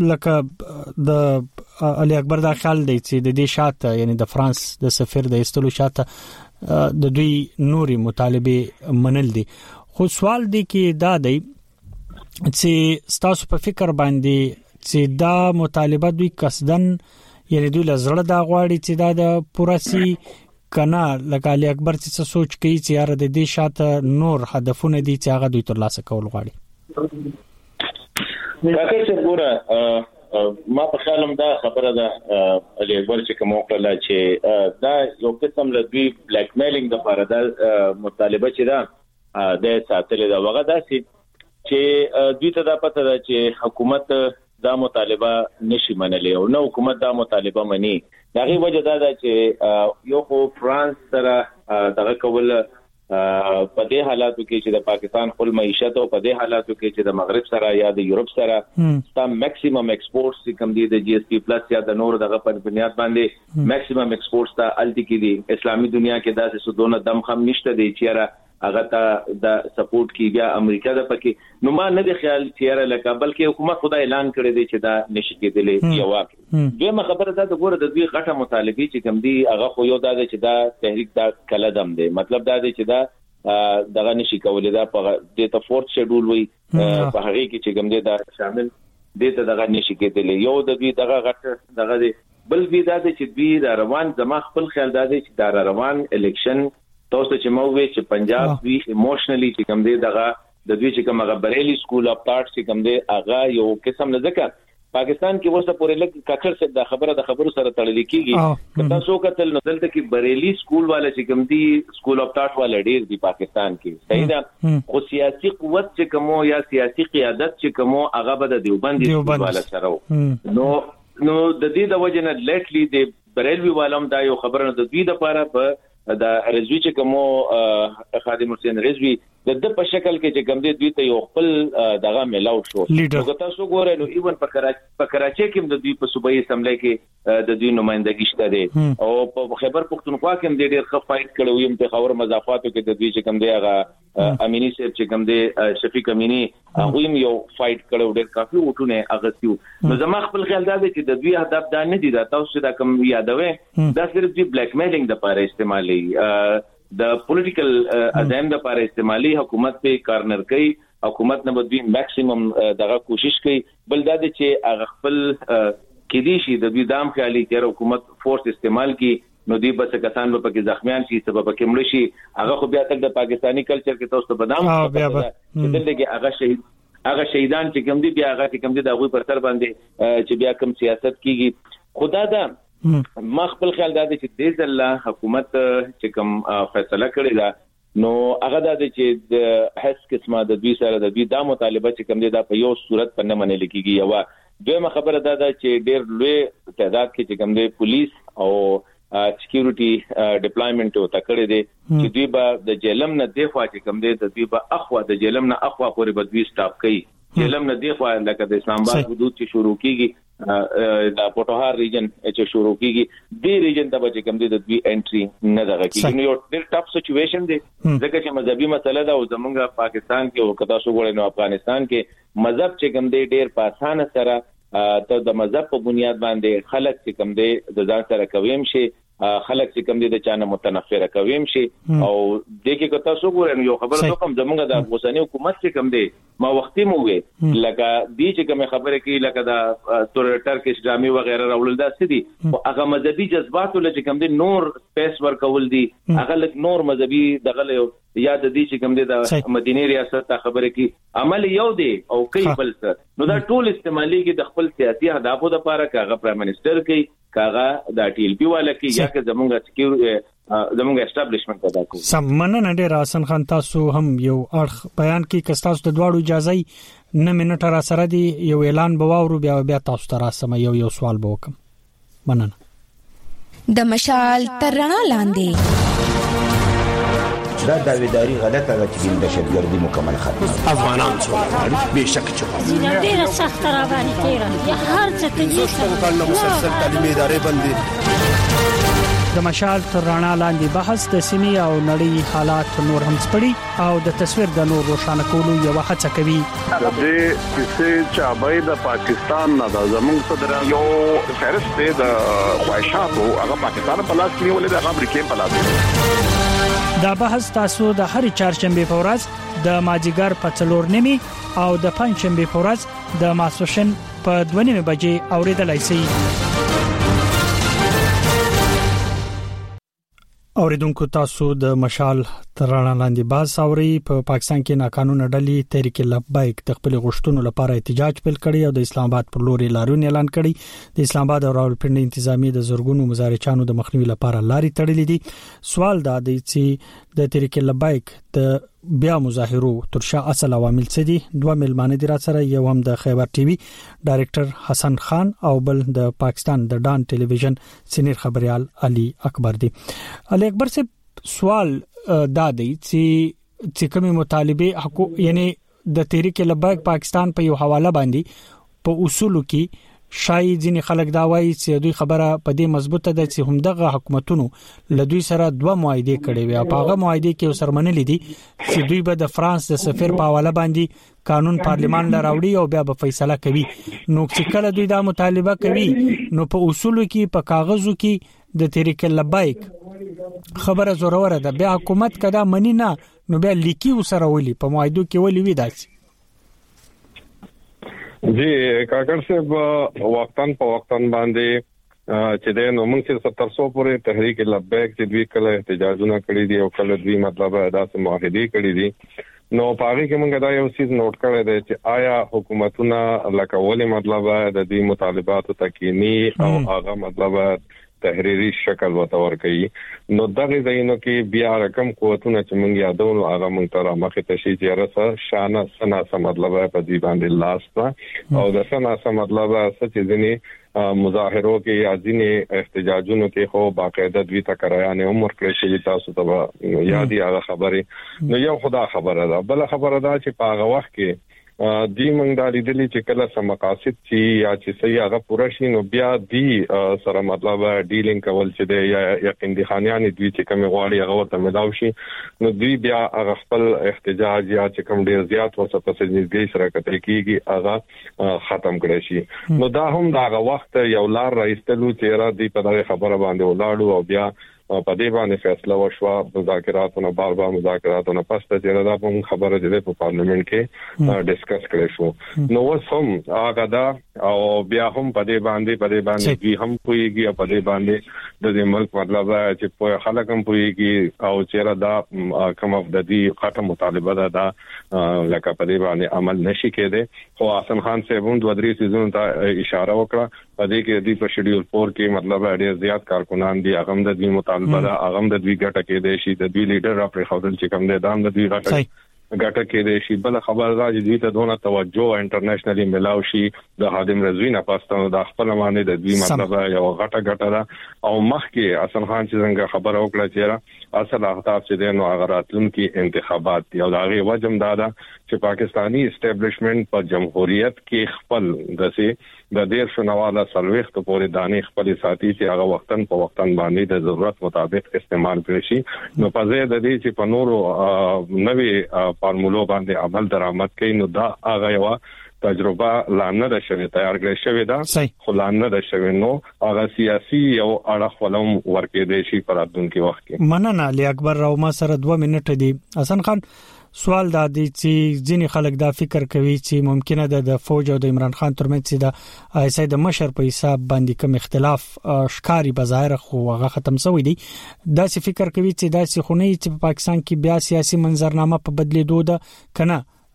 لکه د علي اکبر دا خیال دی چې د دې شاته یعنی د فرانس د سفیر د استلو شاته د دوی نوري مطالبه منل دي خو سوال دی کې دا دی چې تاسو په فکر باندې چې دا مطالبه دوی قصدن یعنی دوی لزړه دا غواړي چې دا د پوراسي کنا لکه علي اکبر چې سوچ کوي چې یار د دې شاته نور هدفونه دي چې هغه دوی ترلاسه کول غواړي راکه چې ګوره ما په خیالم دا خبره ده علي اکبر چې کوم وکړه چې دا یو قسم له دوی بلیک میلینګ د لپاره د مطالبه چې دا د ساتلې دا وغه داسي چې دوی ته دا پته ده چې حکومت دا مطالبه نشي منلې او نو حکومت دا مطالبه مني دغه وجه دا ده چې یو خو فرانس سره دغه کول په دې حالاتو کې چې د پاکستان خپل معیشت او په دې حالاتو کې چې د مغرب سره یا د یورپ سره تا میکسیمم ایکسپورټس کوم دي د جی اس پی پلس یا د نور دغه په بنیاد باندې میکسیمم ایکسپورټس ته الټی کې دي اسلامي دنیا کې داسې سودونه دم خم نشته دي چې هغه ته د سپورټ کیږي امریکا د پکې نو ما نه د خیال چیرې لکه بلکې حکومت خدای اعلان کړی دی چې دا نشي کېدلی یو واقع دغه خبره ده د ګوره د دوی غټه مطالبه چې کوم دی هغه خو یو دا چې دا تحریک دا کله دم دی مطلب دا دی چې دا دغه نشي کولای دا په د ته فورت شیډول وي په هغه کې چې کوم دی دا شامل دي ته دغه نشي کېدلی یو د دوی دغه غټه دغه دی بل وی دا چې دوی د روان زما خپل خیال دا دی چې دا روان الیکشن تاسو چې مو وی چې پنجاب وی ایموشنلی چې کوم دی دغه د دوی چې کوم هغه بریلی سکول اف ارټس چې کوم دی هغه یو قسم نه ځکه پاکستان کې ورسره پورې لګ کاکر څخه د خبره د خبرو سره تړلې کیږي کله څو کتل نو دلته کې بریلی سکول والا چې کوم دی سکول اف ارټس والا ډیر دی پاکستان کې صحیح ده خو سیاسي قوت چې کوم یا سیاسي قیادت چې کوم هغه به د دیوبند سکول والا سره نو نو د دې د وجه نه لیټلی د بریلی والام دا یو خبره د دوی د لپاره په دا رضوی چې کوم خادم حسین رضوی د د په شکل کې چې کوم دي دوی ته یو خپل دغه ملاو شو نو تاسو ګورئ نو ایون په کراچي په کراچي کې د دوی په صوبایي اسمبلی کې د دوی نمائندګي شته دي او په خیبر پختونخوا کې هم ډېر ښه فایټ کړو یم په خبر مضافاتو کې د دوی چې کوم دی هغه امینی صاحب چې کوم دی شفیق امینی هغه هم یو فایټ کړو ډېر کافي وټونه اغستیو نو زما خپل خیال دا دی چې د دوی هدف دا نه دي دا تاسو دا کوم یادوي دا صرف دی بلیک میلینګ د لپاره استعمالي د پولیټیکل ازم د لپاره استعمالي حکومت په کارنر کوي حکومت نه بدوی میکسیمم دغه کوشش کوي بل دا چې هغه خپل کې دي شي د دوی دام خیالي چې حکومت فورس استعمال کی نو دی بس کسان په کې زخمیان شي سبب کې مړ شي هغه خو بیا تک د پاکستانی کلچر کې تاسو بدنام چې دلته هغه شهید هغه شهیدان چې کوم دي بیا هغه چې کوم دي د هغه پر سر باندې چې بیا کوم سیاست کیږي خدا دا ما خپل خیال دا چې د الله حکومت چې کوم فیصله کړی دا نو هغه دا چې د هیڅ قسمه د دوی سره د دوی د مطالبه چې کوم دي دا په یو صورت په نه منل کیږي یو دویمه خبره دا ده چې ډېر لوی تعداد کې چې کوم دي پولیس او سکیورټي ډیپلایمنټ او تکړه دي چې دوی به د جیلم نه دی خوا چې کوم دي د دوی به اخوا د جیلم نه اخوا پورې بدوي سټاپ کوي جیلم نه دی خوا لکه د اسلام آباد حدود چې شروع کیږي د پټوهار ریجن چې شروع کیږي دی ریجن ته به کوم دي د دوی انټری نه دغه کیږي نو یو ډېر ټاپ سچويشن دی ځکه چې مذهبي مسله ده او زمونږ پاکستان کې او کدا شو غوړنو افغانستان کې مذهب چې کوم دی ډېر په اسانه سره ته د مذهب په بنیاد باندې خلک چې کوم دی د ځان سره کویم شي خلک چې کوم دي د چانه متنفره کویم شي او د کې کته سو ګورن یو خبره کوم زمونږ د افغانستاني حکومت چې کوم دی ما وختي مو وي لکه دی چې کوم خبره کې لکه د ټرکیش ډرامي وغیرہ راول دا سدي او هغه مذهبي جذبات ول چې کوم دي نور سپیس ورکول دي هغه لک نور مذهبي دغه یاد دي چې کوم دي د مدینه ریاست ته خبره کې عمل یو دی او کوي بل څه نو دا ټول استعمالي کې د خپل سیاسي اهدافو لپاره کاغه پرایم منسٹر کوي کاغه د ټی ال پی والا کې یا که زمونږ سکیور زمونږ اسټابلیشمنت ادا کوي سمنه نه ډیر حسن خان تاسو هم یو اړه بیان کې کستاسو د دواړو اجازه نه منټه را سره دی یو اعلان بواورو بیا بیا تاسو ته راسم یو یو سوال به وکم مننه د مشال ترنا لاندې دا داویداری غلطه ده چې د دهشتګردي مکمل ختم افغانان څو به شک چې ډیره سخت را باندې تیرا هر څه ته یې کله مسلسل تعلیمي ادارې د باندې مشال ترنا لاندې بحث د سیمې او نړۍ حالات نور هم سپړي او د تصویر د نور روښانه کولو یو هڅه کوي د دې چې چابای د پاکستان نه د زمونږ صدر یو فهرست د خواهشاتو هغه پاکستان په لاس کې ولې د امریکا په لاس دا بحث تاسو د هر چهارشنبه په ورځ د ماجیګر په څلور نیمه او د پنځشنبه په ورځ د ماسوشن په دوه نیمه بجې اوریدلای شئ اوریدونکو تاسو د مشال ترانه لاندې باز اوري په پاکستان کې ناقانونه ډلې تحریک لبیک د خپل غشتونو لپاره احتجاج پیل کړی او د اسلام آباد پر لوري لاریون اعلان کړی د اسلام آباد او راولپنډي انتظامی د زورګونو مظاهرچانو د مخنیوي لپاره لاري تړلې دي سوال دا دی چې د تحریک لبیک د بیا مظاهرو ترشا اصل عوامل څه دي دوه ملمانه دي را سره یو هم د خیبر ټي وي ډایرکټر حسن خان او بل د پاکستان د ډان ټلویزیون سینیر خبريال علي اکبر دي علي اکبر سے سوال دا دی چې چې کومه مطالبه حقوق یعنی د تحریک لبیک پاکستان په یو حواله باندې په اصولو کې شای ځینې خلک دا وایي چې دوی خبره په دې مضبوطه ده چې همدغه حکومتونو له دوی سره دوه معاهده کړي وي او هغه معاهده کې سرمنلې دي چې دوی به د فرانس د سفیر په حواله باندې قانون پارلیمان لراوړي او بیا به فیصله کوي نو چې کله دوی دا مطالبه کوي نو په اصولو کې په کاغذو کې د تحریک لبیک خبره زوروره ده بیا حکومت کدا منی نه نو بیا لیکي وسره ولي په معاهده کې ولي وي داسي جی کاکر صاحب وقتن په وقتن باندې چې د نو موږ چې ستر سو پورې تحریک لبیک چې دوی کله احتجاجونه کړی دي او کله دوی مطلب داسې معاهده کړی دي نو پاره کې موږ دا یو چیز نوٹ کړی دی چې آیا حکومتونه لکه ولې مطلب د دې مطالبات تکینی او هغه مطلب تحریری شکل وتور کوي نو دغه زینو کې بیا رقم قوتونه چې موږ یادونو هغه موږ تر مخه تشي چې راسه شانه سنا سم مطلب په دې باندې لاس او د سنا سم مطلب څه چې ځنی مظاهرو کې یا ځنی احتجاجونو کې خو باقاعده دوی تکرایانه عمر کې شي تاسو ته یادي هغه خبره نو یو خدا خبره ده بل خبره ده چې په هغه وخت کې دی موږ د لیدلې چې کله سم مقاصد چې یا چې صحیح هغه پوره شي نو بیا دی سره مطلب ډیلینګ کول چې دی یا یقین دي خانيان دوی چې کوم غواړي هغه ورته ملاو شي نو دوی بیا هغه خپل احتجاج یا چې کوم ډیر زیات ورته په سجدي سره کتل کیږي هغه ختم کړي شي نو دا هم دا هغه وخت یو لار راځتلو چې را دی په دغه خبره باندې ولاړو او بیا په دې باندې فیصله وشوه مذاکراتونه بار بار مذاکراتونه پسته چې دا په خبره دې په پارلیمنت کې ډیسکس کړي شو نو وسم هغه دا او بیا هم په دې باندې په دې باندې کې هم کویږي په دې باندې د دې ملک مطلب چې په خلک هم کویږي او چې دا کوم اف د دې خاطر مطالبه ده دا لکه په دې باندې عمل نشي کېده خو حسن خان صاحب هم د ودرې سيزون ته اشاره وکړه په دې کې د په شیډول فور کې مطلب ډېر زیات کارکونان دي هغه د دې مطالبه ده هغه د دوی ګټه کې دي شي د دوی لیډر را پر خودل چې کوم دي دام د دوی ګټه ګټه کې دي شي بل خبر راځي دوی ته دونه توجه انټرنیشنلی ملاو شي د خادم رضوی نه پاستانو د خپل باندې د دوی مطلب یو غټه ګټه ده او مخکې حسن خان چې څنګه خبره وکړه چې اصل اهداف چې دي نو هغه راتلونکي انتخابات دي او دا غي وجم دا ده چې پاکستانی اسټابلیشمنت په جمهوریت کې خپل دسي د ډیر شنواله سلويخت پورې دانې خپل ساتي چې هغه وختن په وختن باندې د ضرورت مطابق استعمال کړي شي نو په ځای د دې چې په نورو نوې فارمولو باندې عمل درآمد کوي نو دا هغه یو تجربه لانه ده شوی تیار کړی شوی دا خو لانه ده شوی نو هغه سیاسي یو اړه ولوم ورکې دی شي په راتلونکي وخت کې مننه علي اکبر راو ما سره دوه منټه دي حسن خان سوال دا دی چې ځینې خلک دا فکر کوي چې ممکنه ده د فوج او د عمران خان ترمنځ د ایسای د مشر په حساب باندې کوم اختلاف ښکاری بظاهر خو هغه ختم شوی دی دا څه فکر کوي چې دا څه خونی چې په پاکستان کې بیا سیاسي منظرنامه په بدلیدو ده کنه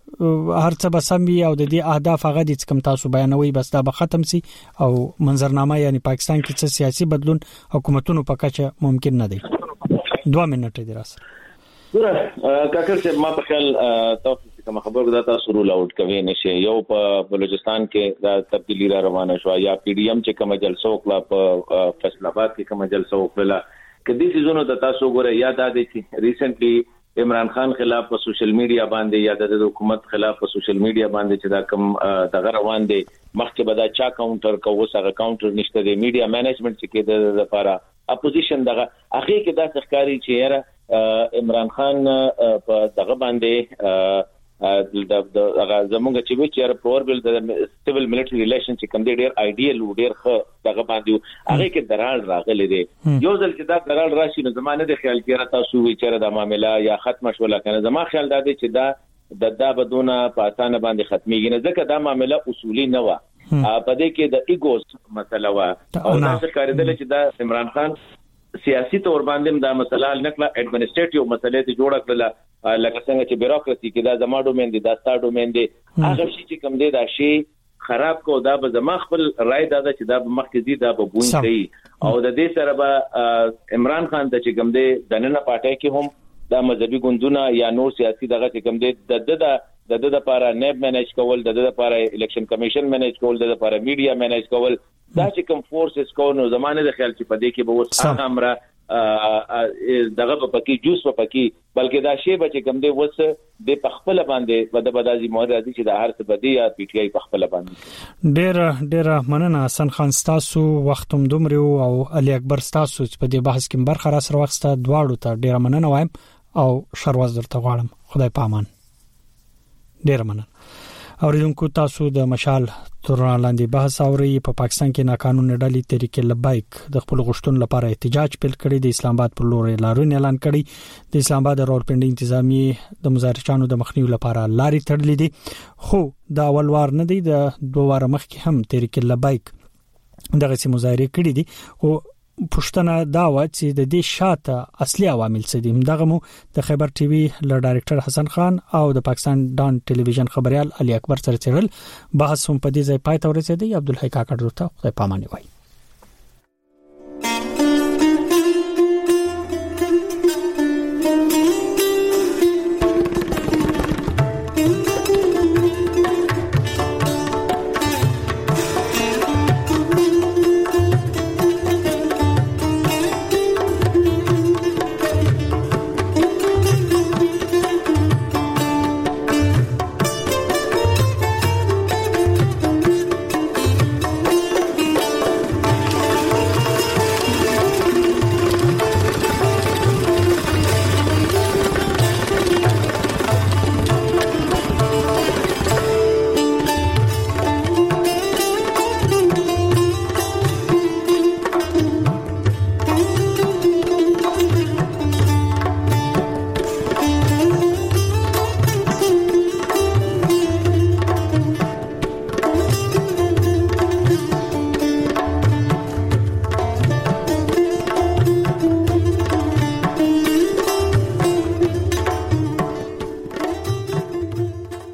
هر څه به سم وي او د دې اهداف هغه د کوم تاسو بیانوي بس دا به ختم سي او منظرنامه یعنی پاکستان کې څه سیاسي بدلون حکومتونو په کچه ممکن نه دی دوه منټه دی راس ګوره کاکر چې ما په خیال تاسو کوم خبر دا تاسو رول اوټ کوي نشي یو په بلوچستان کې دا تبدیلی را روانه شو یا پی ډی ایم چې کوم جلسه وکړه په فیصل آباد کې کوم جلسه وکړه کدي سيزونو د تاسو ګوره یاد اده چې ریسنټلی عمران خان خلاف په سوشل میډیا باندې یا د حکومت خلاف په سوشل میډیا باندې چې دا کوم دغه روان دي مخکې به دا چا کاونټر کوو سره کاونټر نشته دی میډیا مینجمنت چې کې د لپاره اپوزیشن دغه اخی کې دا ښکاری چې یاره عمران خان په دغه باندې د دغه زمونږ چې وی چیر پروبل د سیویل ملټری ریلیشن چې کوم ډیر ایډیال و ډیر ښه دغه باندې هغه کې درال راغلي دي یو ځل چې دا درال راشي نو زمانه د خیال کې را تاسو وی چیر د معاملې یا ختم شول کنه زما خیال دا دی چې دا د دا بدونه په اسانه باندې ختميږي نه ځکه دا معاملې اصولي نه و په دې کې د ایګوس مسله و او دا ښکارېدل چې دا عمران خان سیاسي تور باندې دا مسله نکله اډمنسټریټیو مسلې ته جوړ کړل لکه څنګه چې بیروکراسي کې دا زما ډومین دي دا ستا ډومین دي هغه شي چې کوم دی دا شی خراب کو دا به زما خپل رائے دا چې دا به مخکې دي دا به بون کوي او د دې سره به عمران خان ته چې کوم دی د نن پټه کې هم دا مذهبي ګوندونه یا نور سیاسي دغه چې کوم دی د د د د لپاره نیب مینیج کول د د لپاره الیکشن کمیشن مینیج کول د لپاره میډیا مینیج کول دا چې کوم فورسز کو نو زمانه د خیال چې په دې کې به وس امره دغه په پکی جوس په پکی بلکې دا شی به چې کوم دی وس د پخپل باندې بد بدازي مور راځي چې د هر څه بدی یا پی ټی آی پخپل باندې ډېر ډېر مننه حسن خان تاسو وختم دومره او علي اکبر تاسو په دې بحث کې برخه را سره وخت دواړو ته ډېر مننه وایم او شرواز درته غواړم خدای پامان ډېر مننه اوریدونکو تاسو د مشال تورنا لاندې بحث اوري په پاکستان کې ناقانونه ډلې طریقې لبایک د خپل غشتون لپاره احتجاج پیل کړی د اسلام آباد پر لور لارون اعلان کړی د اسلام آباد راولپنډي انتظامی د مظاهرچانو د مخنیوي لپاره لاري تړلې دي خو دا اول وار نه دی د دوه واره مخکې هم طریقې لبایک دغه سي مظاهره کړې دي او پښتنه دا و چې د دې شاته اصلي عوامل څه دي دغه مو د خیبر ټي وي ل ډایرکټر حسن خان او د پاکستان ډان ټلویزیون خبريال علي اکبر سره چیرل بحث هم په دې ځای پای ته ورسېدی عبدالحی کاکړ ته خدای پاماني وای